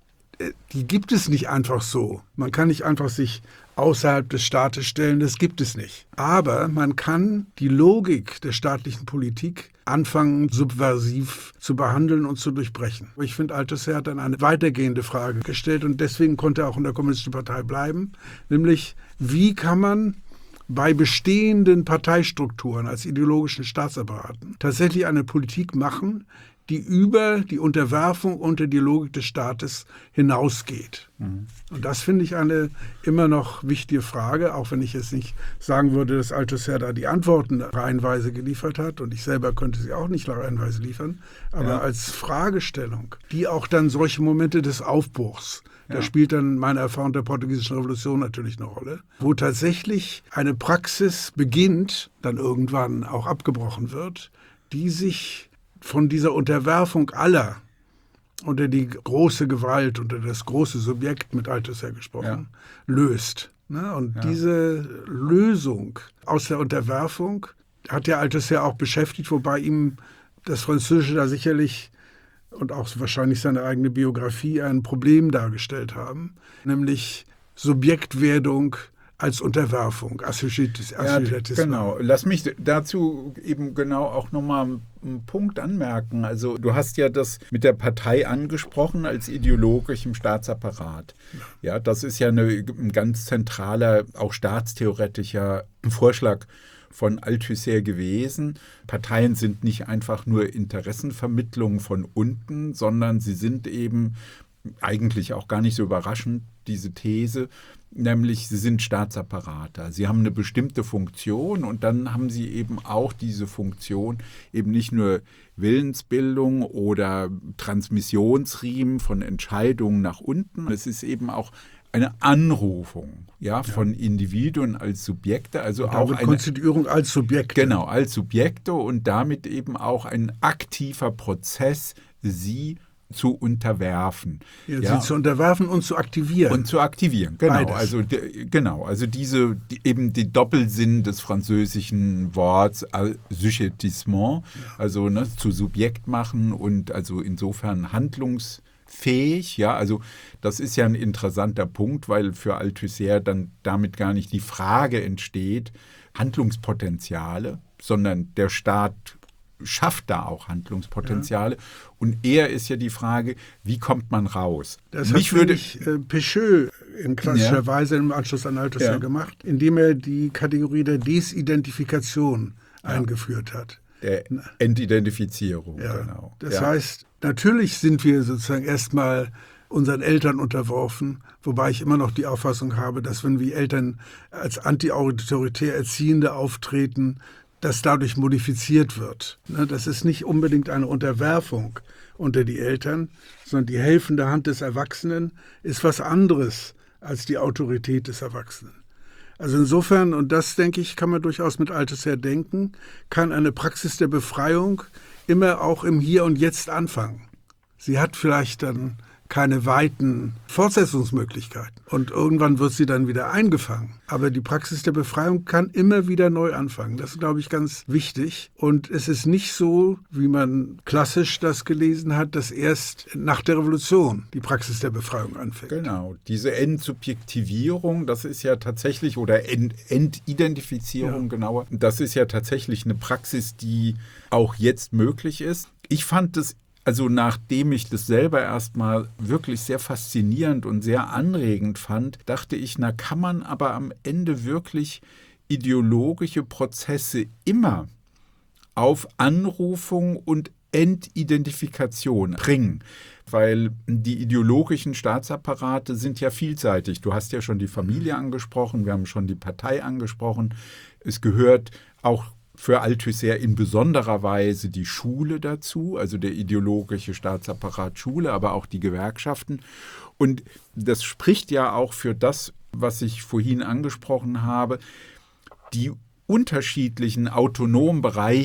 Die gibt es nicht einfach so. Man kann nicht einfach sich außerhalb des Staates stellen, das gibt es nicht. Aber man kann die Logik der staatlichen Politik anfangen, subversiv zu behandeln und zu durchbrechen. Ich finde, Althusser hat dann eine weitergehende Frage gestellt und deswegen konnte er auch in der Kommunistischen Partei bleiben, nämlich wie kann man bei bestehenden Parteistrukturen als ideologischen Staatsapparaten tatsächlich eine Politik machen, die über die Unterwerfung unter die Logik des Staates hinausgeht. Mhm. Und das finde ich eine immer noch wichtige Frage, auch wenn ich jetzt nicht sagen würde, dass Althusser da die Antworten reihenweise geliefert hat und ich selber könnte sie auch nicht reihenweise liefern, aber als Fragestellung, die auch dann solche Momente des Aufbruchs, da spielt dann meine Erfahrung der portugiesischen Revolution natürlich eine Rolle, wo tatsächlich eine Praxis beginnt, dann irgendwann auch abgebrochen wird, die sich von dieser Unterwerfung aller unter die große Gewalt, unter das große Subjekt, mit Althusser gesprochen, löst. Und diese Lösung aus der Unterwerfung hat ja Althusser auch beschäftigt, wobei ihm das Französische da sicherlich und auch wahrscheinlich seine eigene Biografie ein Problem dargestellt haben, nämlich Subjektwerdung als Unterwerfung, Assujettisme. Genau. Lass mich dazu eben genau auch nochmal einen Punkt anmerken. Also du hast ja das mit der Partei angesprochen als ideologischem Staatsapparat. Ja, das ist ja ein ganz zentraler, auch staatstheoretischer Vorschlag von Althusser gewesen. Parteien sind nicht einfach nur Interessenvermittlung von unten, sondern sie sind eben eigentlich auch gar nicht so überraschend, diese These, nämlich sie sind Staatsapparate. Sie haben eine bestimmte Funktion und dann haben sie eben auch diese Funktion, eben nicht nur Willensbildung oder Transmissionsriemen von Entscheidungen nach unten. Es ist eben auch eine Anrufung von Individuen als Subjekte, also auch eine Konstituierung als Subjekte. Genau, als Subjekte und damit eben auch ein aktiver Prozess, sie zu unterwerfen. Sie zu unterwerfen und zu aktivieren. Und zu aktivieren, genau. Beides. Also eben die Doppelsinn des französischen Worts Assujettissement, also zu Subjekt machen und also insofern handlungsfähig. Ja, also das ist ja ein interessanter Punkt, weil für Althusser dann damit gar nicht die Frage entsteht, Handlungspotenziale, sondern der Staat schafft da auch Handlungspotenziale. Und eher ist ja die Frage, wie kommt man raus? Das hat Pécheux in klassischer Weise im Anschluss an Althusser gemacht, indem er die Kategorie der Desidentifikation eingeführt hat. Der Entidentifizierung, genau. Das heißt, natürlich sind wir sozusagen erstmal unseren Eltern unterworfen, wobei ich immer noch die Auffassung habe, dass wenn wir Eltern als anti-autoritär Erziehende auftreten, das dadurch modifiziert wird. Das ist nicht unbedingt eine Unterwerfung unter die Eltern, sondern die helfende Hand des Erwachsenen ist was anderes als die Autorität des Erwachsenen. Also insofern, und das denke ich, kann man durchaus mit Althusser denken, kann eine Praxis der Befreiung immer auch im Hier und Jetzt anfangen. Sie hat vielleicht dann keine weiten Fortsetzungsmöglichkeiten. Und irgendwann wird sie dann wieder eingefangen. Aber die Praxis der Befreiung kann immer wieder neu anfangen. Das ist, glaube ich, ganz wichtig. Und es ist nicht so, wie man klassisch das gelesen hat, dass erst nach der Revolution die Praxis der Befreiung anfängt. Genau. Diese Entsubjektivierung, das ist ja tatsächlich, oder Entidentifizierung genauer, das ist ja tatsächlich eine Praxis, die auch jetzt möglich ist. Ich fand es nachdem ich das selber erstmal wirklich sehr faszinierend und sehr anregend fand, dachte ich, kann man aber am Ende wirklich ideologische Prozesse immer auf Anrufung und Entidentifikation bringen. Weil die ideologischen Staatsapparate sind ja vielseitig. Du hast ja schon die Familie angesprochen, wir haben schon die Partei angesprochen. Es gehört auch für Althusser in besonderer Weise die Schule dazu, also der ideologische Staatsapparat Schule, aber auch die Gewerkschaften. Und das spricht ja auch für das, was ich vorhin angesprochen habe, die unterschiedlichen autonomen Bereiche,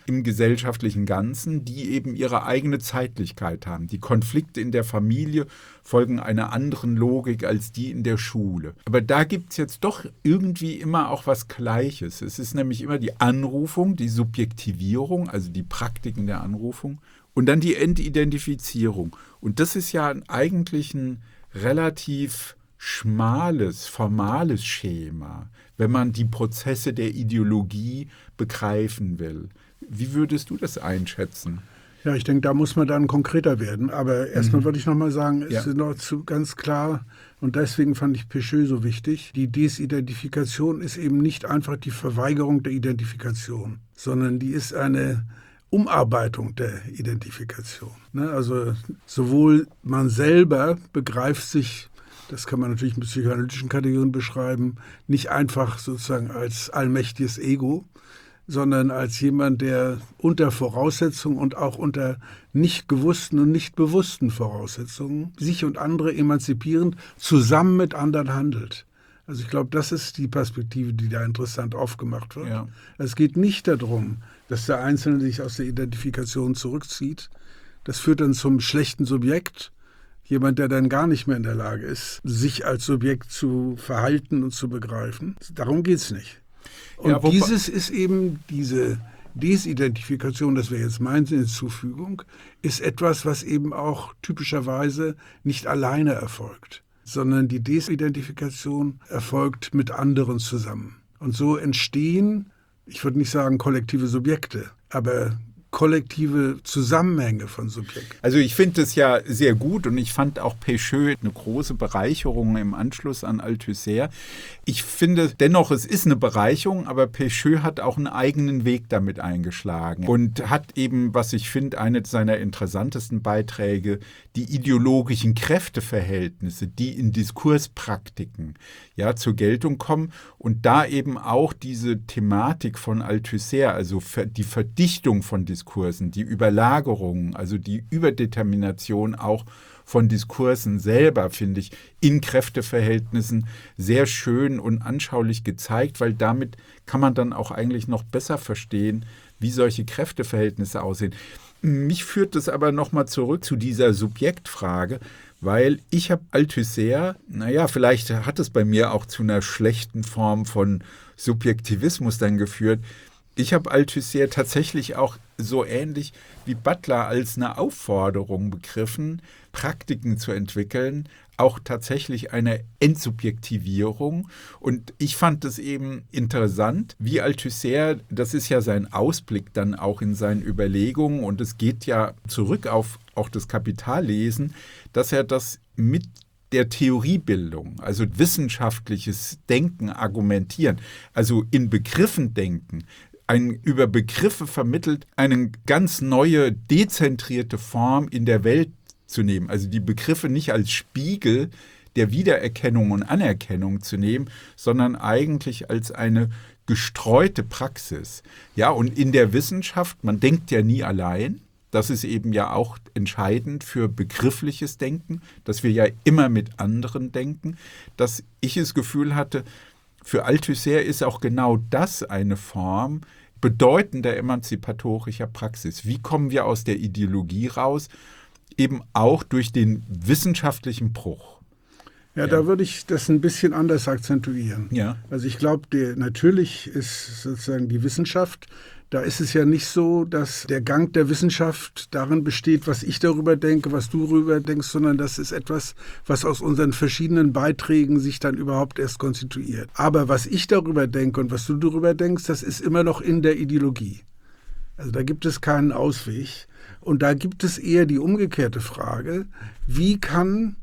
im gesellschaftlichen Ganzen, die eben ihre eigene Zeitlichkeit haben. Die Konflikte in der Familie folgen einer anderen Logik als die in der Schule. Aber da gibt es jetzt doch irgendwie immer auch was Gleiches. Es ist nämlich immer die Anrufung, die Subjektivierung, also die Praktiken der Anrufung und dann die Entidentifizierung. Und das ist ja eigentlich ein relativ schmales, formales Schema, wenn man die Prozesse der Ideologie begreifen will. Wie würdest du das einschätzen? Ja, ich denke, da muss man dann konkreter werden. Aber erstmal würde ich nochmal sagen, es ist noch ganz klar, und deswegen fand ich Pécheux so wichtig, die Desidentifikation ist eben nicht einfach die Verweigerung der Identifikation, sondern die ist eine Umarbeitung der Identifikation. Also sowohl man selber begreift sich, das kann man natürlich mit psychoanalytischen Kategorien beschreiben, nicht einfach sozusagen als allmächtiges Ego, sondern als jemand, der unter Voraussetzungen und auch unter nicht gewussten und nicht bewussten Voraussetzungen sich und andere emanzipierend zusammen mit anderen handelt. Also ich glaube, das ist die Perspektive, die da interessant aufgemacht wird. Ja. Es geht nicht darum, dass der Einzelne sich aus der Identifikation zurückzieht. Das führt dann zum schlechten Subjekt. Jemand, der dann gar nicht mehr in der Lage ist, sich als Subjekt zu verhalten und zu begreifen. Darum geht es nicht. Und ja, dieses ist eben diese Desidentifikation, das wäre jetzt meine Hinzufügung, ist etwas, was eben auch typischerweise nicht alleine erfolgt, sondern die Desidentifikation erfolgt mit anderen zusammen. Und so entstehen, ich würde nicht sagen kollektive Subjekte, aber kollektive Zusammenhänge von Subjekten. Also ich finde es ja sehr gut und ich fand auch Pécheux eine große Bereicherung im Anschluss an Althusser. Ich finde dennoch, es ist eine Bereicherung, aber Pécheux hat auch einen eigenen Weg damit eingeschlagen und hat eben, was ich finde, eine seiner interessantesten Beiträge, die ideologischen Kräfteverhältnisse, die in Diskurspraktiken zur Geltung kommen und da eben auch diese Thematik von Althusser, also die Verdichtung von Diskursen, die Überlagerung, also die Überdetermination auch von Diskursen selber, finde ich, in Kräfteverhältnissen sehr schön und anschaulich gezeigt, weil damit kann man dann auch eigentlich noch besser verstehen, wie solche Kräfteverhältnisse aussehen. Mich führt das aber nochmal zurück zu dieser Subjektfrage, weil ich habe Althusser, vielleicht hat es bei mir auch zu einer schlechten Form von Subjektivismus dann geführt. Ich habe Althusser tatsächlich auch so ähnlich wie Butler als eine Aufforderung begriffen, Praktiken zu entwickeln, auch tatsächlich eine Entsubjektivierung. Und ich fand es eben interessant, wie Althusser, das ist ja sein Ausblick dann auch in seinen Überlegungen und es geht ja zurück auf auch das Kapitallesen, dass er das mit der Theoriebildung, also wissenschaftliches Denken, Argumentieren, also in Begriffen denken, über Begriffe vermittelt, eine ganz neue, dezentrierte Form in der Welt zu nehmen. Also die Begriffe nicht als Spiegel der Wiedererkennung und Anerkennung zu nehmen, sondern eigentlich als eine gestreute Praxis. Ja, und in der Wissenschaft, man denkt ja nie allein. Das ist eben ja auch entscheidend für begriffliches Denken, dass wir ja immer mit anderen denken. Dass ich das Gefühl hatte, für Althusser ist auch genau das eine Form bedeutender emanzipatorischer Praxis. Wie kommen wir aus der Ideologie raus? Eben auch durch den wissenschaftlichen Bruch. Ja, da würde ich das ein bisschen anders akzentuieren. Ja. Also ich glaube, natürlich ist sozusagen die Wissenschaft, da ist es ja nicht so, dass der Gang der Wissenschaft darin besteht, was ich darüber denke, was du darüber denkst, sondern das ist etwas, was aus unseren verschiedenen Beiträgen sich dann überhaupt erst konstituiert. Aber was ich darüber denke und was du darüber denkst, das ist immer noch in der Ideologie. Also da gibt es keinen Ausweg. Und da gibt es eher die umgekehrte Frage, wie kann,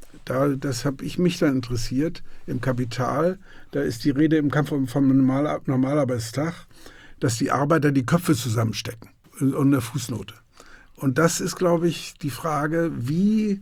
das habe ich mich dann interessiert, im Kapital, da ist die Rede im Kampf vom Normalarbeitstag, dass die Arbeiter die Köpfe zusammenstecken und eine Fußnote. Und das ist, glaube ich, die Frage, wie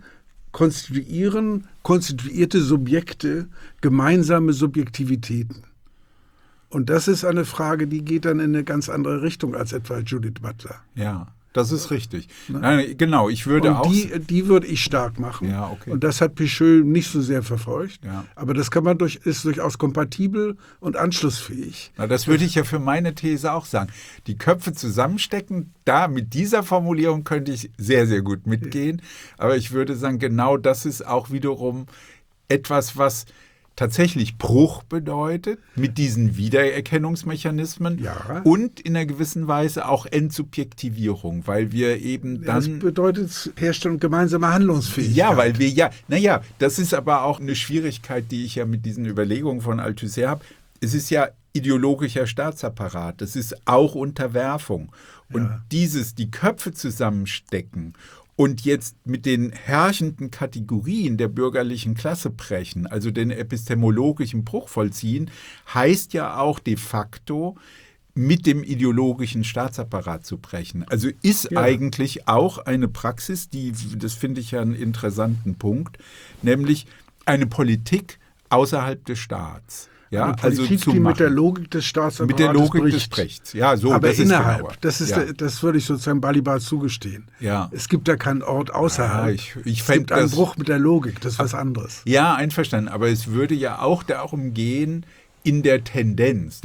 konstituierte Subjekte gemeinsame Subjektivitäten? Und das ist eine Frage, die geht dann in eine ganz andere Richtung als etwa Judith Butler. Ja. Das ist richtig. Nein, genau, ich würde und auch... Die würde ich stark machen. Ja, okay. Und das hat Picheux nicht so sehr verfolgt. Ja. Aber das ist durchaus kompatibel und anschlussfähig. Na, das würde ich ja für meine These auch sagen. Die Köpfe zusammenstecken, da mit dieser Formulierung könnte ich sehr, sehr gut mitgehen. Aber ich würde sagen, genau das ist auch wiederum etwas, was tatsächlich Bruch bedeutet, mit diesen Wiedererkennungsmechanismen und in einer gewissen Weise auch Entsubjektivierung, weil wir eben dann... Das bedeutet Herstellung gemeinsamer Handlungsfähigkeit. Ja, weil wir das ist aber auch eine Schwierigkeit, die ich ja mit diesen Überlegungen von Althusser habe. Es ist ja ideologischer Staatsapparat, es ist auch Unterwerfung. Und die Köpfe zusammenstecken und jetzt mit den herrschenden Kategorien der bürgerlichen Klasse brechen, also den epistemologischen Bruch vollziehen, heißt ja auch de facto, mit dem ideologischen Staatsapparat zu brechen. Also ist eigentlich auch eine Praxis, das finde ich ja einen interessanten Punkt, nämlich eine Politik außerhalb des Staats. Ja, eine Politik, also die mit der Logik des Staatsapparates mit der Logik des Rechts. Ja, so, aber das innerhalb, ist genauer. Das würde ich sozusagen Balibar zugestehen. Ja. Es gibt da keinen Ort außerhalb. Es gibt einen Bruch mit der Logik, das ist was anderes. Ja, einverstanden, aber es würde ja auch darum gehen, in der Tendenz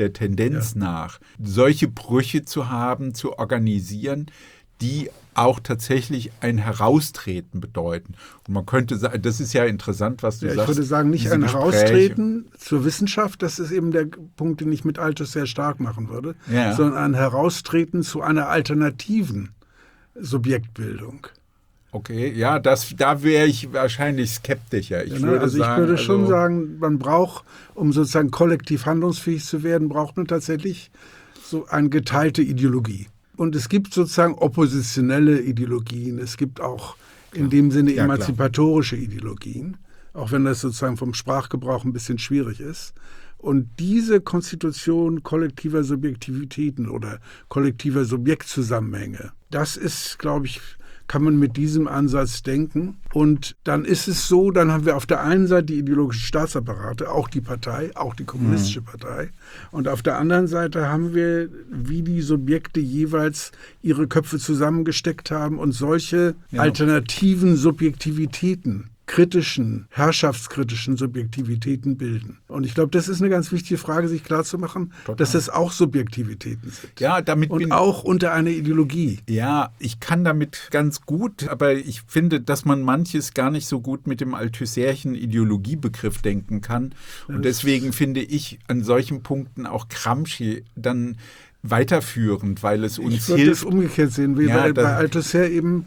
nach, solche Brüche zu haben, zu organisieren, die auch tatsächlich ein Heraustreten bedeuten. Und man könnte sagen, das ist ja interessant, was du sagst. Ich würde sagen, nicht ein Gespräche. Heraustreten zur Wissenschaft, das ist eben der Punkt, den ich mit Althusser sehr stark machen würde, sondern ein Heraustreten zu einer alternativen Subjektbildung. Okay, ja, da wäre ich wahrscheinlich skeptischer. Ich würde schon sagen, man braucht, um sozusagen kollektiv handlungsfähig zu werden, braucht man tatsächlich so eine geteilte Ideologie. Und es gibt sozusagen oppositionelle Ideologien, es gibt auch in dem Sinne emanzipatorische Ideologien, auch wenn das sozusagen vom Sprachgebrauch ein bisschen schwierig ist. Und diese Konstitution kollektiver Subjektivitäten oder kollektiver Subjektzusammenhänge, das ist, glaube ich, kann man mit diesem Ansatz denken. Und dann ist es so, dann haben wir auf der einen Seite die ideologischen Staatsapparate, auch die Partei, auch die kommunistische Partei. Und auf der anderen Seite haben wir, wie die Subjekte jeweils ihre Köpfe zusammengesteckt haben und solche alternativen Subjektivitäten, herrschaftskritischen Subjektivitäten bilden. Und ich glaube, das ist eine ganz wichtige Frage, sich klarzumachen, dass das auch Subjektivitäten sind. Ja, und auch unter einer Ideologie. Ja, ich kann damit ganz gut, aber ich finde, dass man manches gar nicht so gut mit dem althusserischen Ideologiebegriff denken kann. Und deswegen finde ich an solchen Punkten auch Gramsci dann weiterführend, weil es uns hilft. Ich würde es umgekehrt sehen, weil bei Althusser eben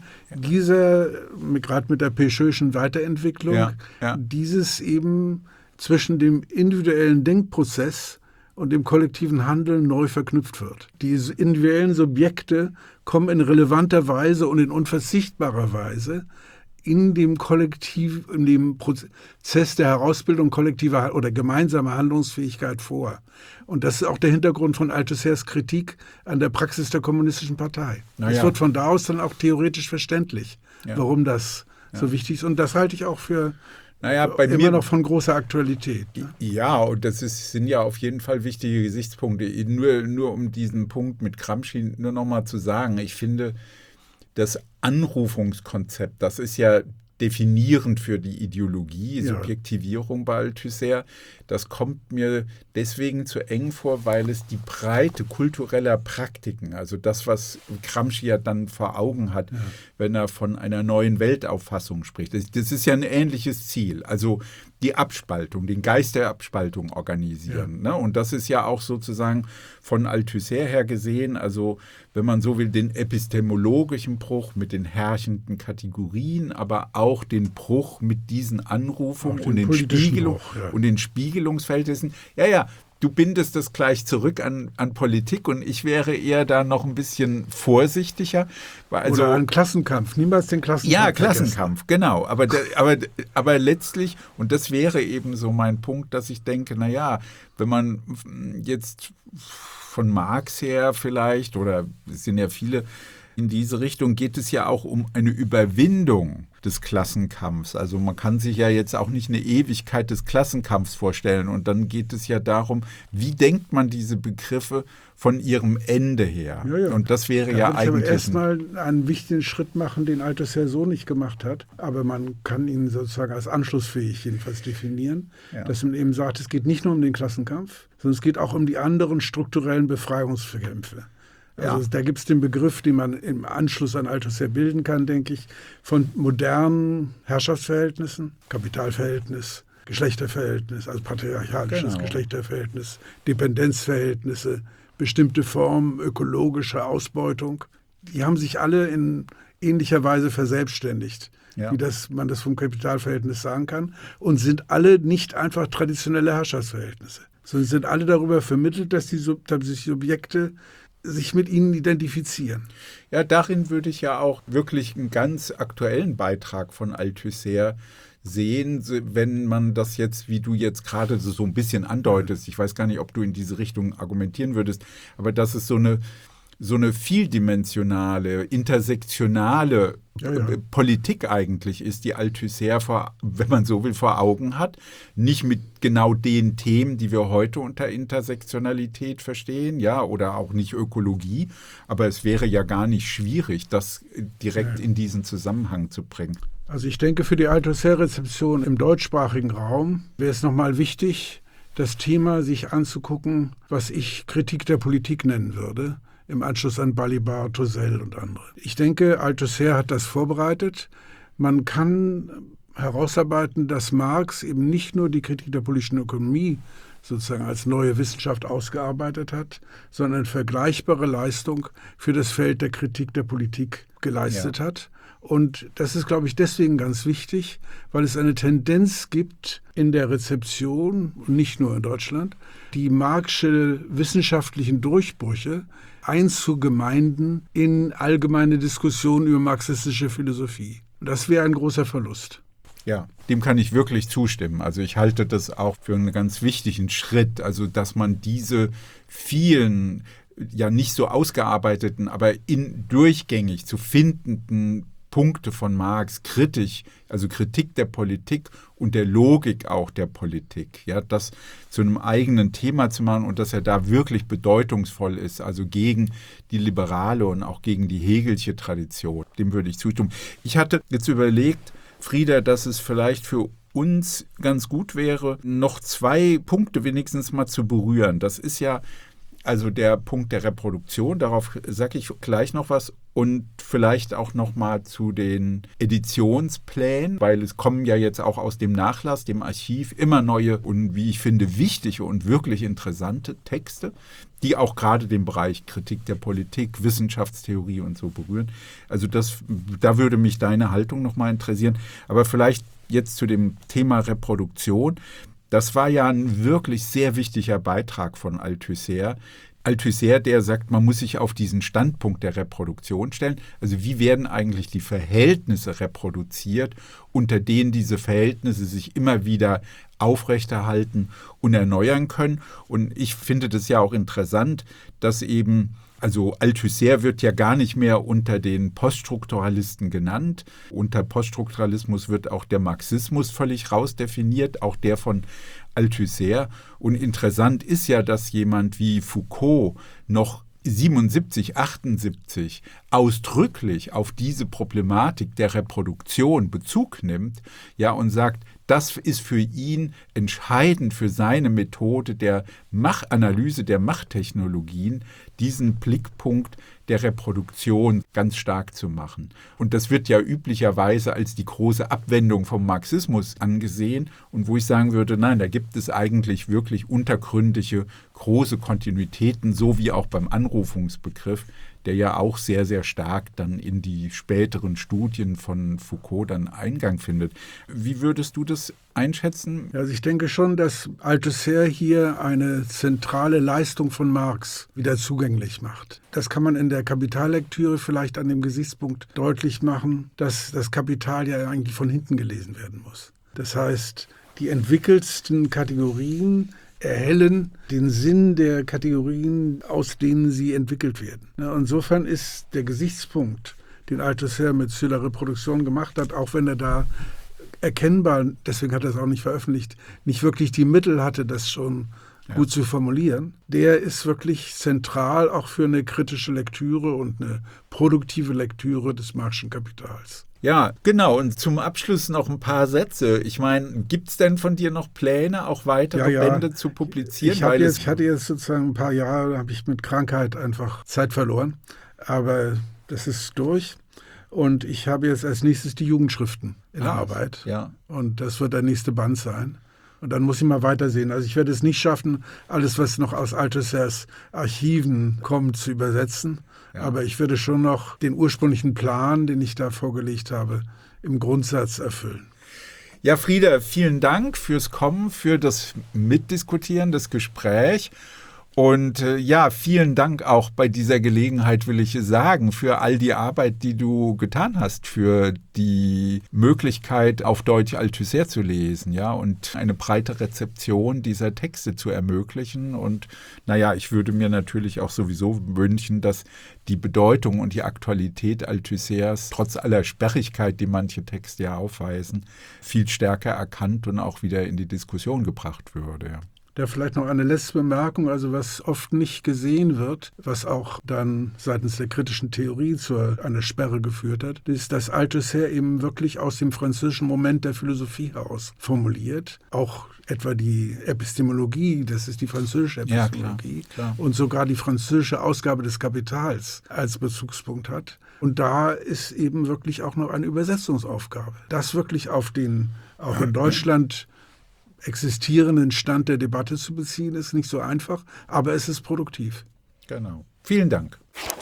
gerade mit der Picheu'schen Weiterentwicklung, dieses eben zwischen dem individuellen Denkprozess und dem kollektiven Handeln neu verknüpft wird. Die individuellen Subjekte kommen in relevanter Weise und in unverzichtbarer Weise in dem Prozess der Herausbildung kollektiver oder gemeinsamer Handlungsfähigkeit vor. Und das ist auch der Hintergrund von Althussers Kritik an der Praxis der Kommunistischen Partei. Es wird von da aus dann auch theoretisch verständlich, warum das so wichtig ist. Und das halte ich auch für immer noch von großer Aktualität. Ne? Ja, und sind ja auf jeden Fall wichtige Gesichtspunkte. Nur um diesen Punkt mit Gramsci nur noch mal zu sagen, ich finde, das Anrufungskonzept, das ist ja definierend für die Ideologie, Subjektivierung bei Althusser. Das kommt mir deswegen zu eng vor, weil es die Breite kultureller Praktiken, also das, was Gramsci ja dann vor Augen hat, wenn er von einer neuen Weltauffassung spricht. Das ist ja ein ähnliches Ziel, also die Abspaltung, den Geist der Abspaltung organisieren. Ne? Und das ist ja auch sozusagen von Althusser her gesehen, also wenn man so will, den epistemologischen Bruch mit den herrschenden Kategorien, aber auch den Bruch mit diesen Anrufungen und den Spiegelungsverhältnissen. Ja, du bindest das gleich zurück an Politik und ich wäre eher da noch ein bisschen vorsichtiger. Oder an Klassenkampf, niemals den Klassenkampf. Ja, Klassenkampf, genau. Aber letztlich, und das wäre eben so mein Punkt, dass ich denke, wenn man jetzt von Marx her vielleicht, oder es sind ja viele In diese Richtung geht es ja auch um eine Überwindung des Klassenkampfs. Also man kann sich ja jetzt auch nicht eine Ewigkeit des Klassenkampfs vorstellen. Und dann geht es ja darum, wie denkt man diese Begriffe von ihrem Ende her? Ja. Und das wäre ja eigentlich... Aber erstmal einen wichtigen Schritt machen, den Althusser so nicht gemacht hat. Aber man kann ihn sozusagen als anschlussfähig jedenfalls definieren. Ja. Dass man eben sagt, es geht nicht nur um den Klassenkampf, sondern es geht auch um die anderen strukturellen Befreiungskämpfe. Also da gibt es den Begriff, den man im Anschluss an Althusser bilden kann, denke ich, von modernen Herrschaftsverhältnissen, Kapitalverhältnis, Geschlechterverhältnis, also patriarchalisches Geschlechterverhältnis, Dependenzverhältnisse, bestimmte Formen ökologischer Ausbeutung. Die haben sich alle in ähnlicher Weise verselbstständigt, wie man das vom Kapitalverhältnis sagen kann, und sind alle nicht einfach traditionelle Herrschaftsverhältnisse, sondern sind alle darüber vermittelt, dass die Subjekte sich mit ihnen identifizieren. Ja, darin würde ich ja auch wirklich einen ganz aktuellen Beitrag von Althusser sehen, wenn man das jetzt, wie du jetzt gerade so ein bisschen andeutest, ich weiß gar nicht, ob du in diese Richtung argumentieren würdest, aber dass es so eine vieldimensionale, intersektionale Politik eigentlich ist, die Althusser, wenn man so will, vor Augen hat. Nicht mit genau den Themen, die wir heute unter Intersektionalität verstehen, oder auch nicht Ökologie, aber es wäre ja gar nicht schwierig, das direkt in diesen Zusammenhang zu bringen. Also ich denke, für die Althusser-Rezeption im deutschsprachigen Raum wäre es nochmal wichtig, das Thema sich anzugucken, was ich Kritik der Politik nennen würde, im Anschluss an Balibar, Thusell und andere. Ich denke, Althusser hat das vorbereitet. Man kann herausarbeiten, dass Marx eben nicht nur die Kritik der politischen Ökonomie sozusagen als neue Wissenschaft ausgearbeitet hat, sondern eine vergleichbare Leistung für das Feld der Kritik der Politik geleistet hat. Und das ist, glaube ich, deswegen ganz wichtig, weil es eine Tendenz gibt in der Rezeption, nicht nur in Deutschland, die marxische wissenschaftlichen Durchbrüche einzugemeinden in allgemeine Diskussionen über marxistische Philosophie. Und das wäre ein großer Verlust. Ja, dem kann ich wirklich zustimmen. Also ich halte das auch für einen ganz wichtigen Schritt, also dass man diese vielen, nicht so ausgearbeiteten, aber durchgängig zu findenden Punkte von Marx kritisch, also Kritik der Politik und der Logik auch der Politik, das zu einem eigenen Thema zu machen und dass er da wirklich bedeutungsvoll ist, also gegen die liberale und auch gegen die Hegelsche Tradition. Dem würde ich zustimmen. Ich hatte jetzt überlegt, Frieda, dass es vielleicht für uns ganz gut wäre, noch 2 Punkte wenigstens mal zu berühren. Das ist ja also der Punkt der Reproduktion, darauf sage ich gleich noch was, und vielleicht auch noch mal zu den Editionsplänen, weil es kommen ja jetzt auch aus dem Nachlass, dem Archiv, immer neue und, wie ich finde, wichtige und wirklich interessante Texte, die auch gerade den Bereich Kritik der Politik, Wissenschaftstheorie und so berühren. Also da würde mich deine Haltung noch mal interessieren. Aber vielleicht jetzt zu dem Thema Reproduktion. Das war ja ein wirklich sehr wichtiger Beitrag von Althusser. Althusser, der sagt, man muss sich auf diesen Standpunkt der Reproduktion stellen. Also wie werden eigentlich die Verhältnisse reproduziert, unter denen diese Verhältnisse sich immer wieder aufrechterhalten und erneuern können. Und ich finde das ja auch interessant, dass eben, also Althusser wird ja gar nicht mehr unter den Poststrukturalisten genannt. Unter Poststrukturalismus wird auch der Marxismus völlig rausdefiniert, auch der von Althusser. Und interessant ist ja, dass jemand wie Foucault noch 77, 78 ausdrücklich auf diese Problematik der Reproduktion Bezug nimmt, und sagt, das ist für ihn entscheidend für seine Methode der Analyse der Machttechnologien, diesen Blickpunkt der Reproduktion ganz stark zu machen. Und das wird ja üblicherweise als die große Abwendung vom Marxismus angesehen. Und wo ich sagen würde, nein, da gibt es eigentlich wirklich untergründige, große Kontinuitäten, so wie auch beim Anrufungsbegriff, der ja auch sehr, sehr stark dann in die späteren Studien von Foucault dann Eingang findet. Wie würdest du das einschätzen? Also ich denke schon, dass Althusser hier eine zentrale Leistung von Marx wieder zugänglich macht. Das kann man in der Kapitallektüre vielleicht an dem Gesichtspunkt deutlich machen, dass das Kapital ja eigentlich von hinten gelesen werden muss. Das heißt, die entwickelsten Kategorien erhellen den Sinn der Kategorien, aus denen sie entwickelt werden. Insofern ist der Gesichtspunkt, den Althusser mit Sur la Reproduction gemacht hat, auch wenn er da erkennbar, deswegen hat er es auch nicht veröffentlicht, nicht wirklich die Mittel hatte, das schon gut zu formulieren, der ist wirklich zentral auch für eine kritische Lektüre und eine produktive Lektüre des Marxischen Kapitals. Ja, genau. Und zum Abschluss noch ein paar Sätze. Ich meine, gibt es denn von dir noch Pläne, auch weitere Bände zu publizieren? Ich hatte jetzt sozusagen ein paar Jahre, habe ich mit Krankheit einfach Zeit verloren. Aber das ist durch. Und ich habe jetzt als nächstes die Jugendschriften in Arbeit. Ja. Und das wird der nächste Band sein. Und dann muss ich mal weitersehen. Also ich werde es nicht schaffen, alles, was noch aus Althussers Archiven kommt, zu übersetzen. Ja. Aber ich werde schon noch den ursprünglichen Plan, den ich da vorgelegt habe, im Grundsatz erfüllen. Ja, Frieder, vielen Dank fürs Kommen, für das Mitdiskutieren, das Gespräch. Und vielen Dank auch bei dieser Gelegenheit, will ich sagen, für all die Arbeit, die du getan hast, für die Möglichkeit, auf Deutsch Althusser zu lesen, ja, und eine breite Rezeption dieser Texte zu ermöglichen. Und ich würde mir natürlich auch sowieso wünschen, dass die Bedeutung und die Aktualität Althussers, trotz aller Sperrigkeit, die manche Texte ja aufweisen, viel stärker erkannt und auch wieder in die Diskussion gebracht würde, ja. Da vielleicht noch eine letzte Bemerkung, also was oft nicht gesehen wird, was auch dann seitens der kritischen Theorie zu einer Sperre geführt hat, ist, dass Althusser eben wirklich aus dem französischen Moment der Philosophie heraus formuliert. Auch etwa die Epistemologie, das ist die französische Epistemologie, klar. Und sogar die französische Ausgabe des Kapitals als Bezugspunkt hat. Und da ist eben wirklich auch noch eine Übersetzungsaufgabe. Das wirklich auf den, auch in Deutschland, existierenden Stand der Debatte zu beziehen, ist nicht so einfach, aber es ist produktiv. Genau. Vielen Dank.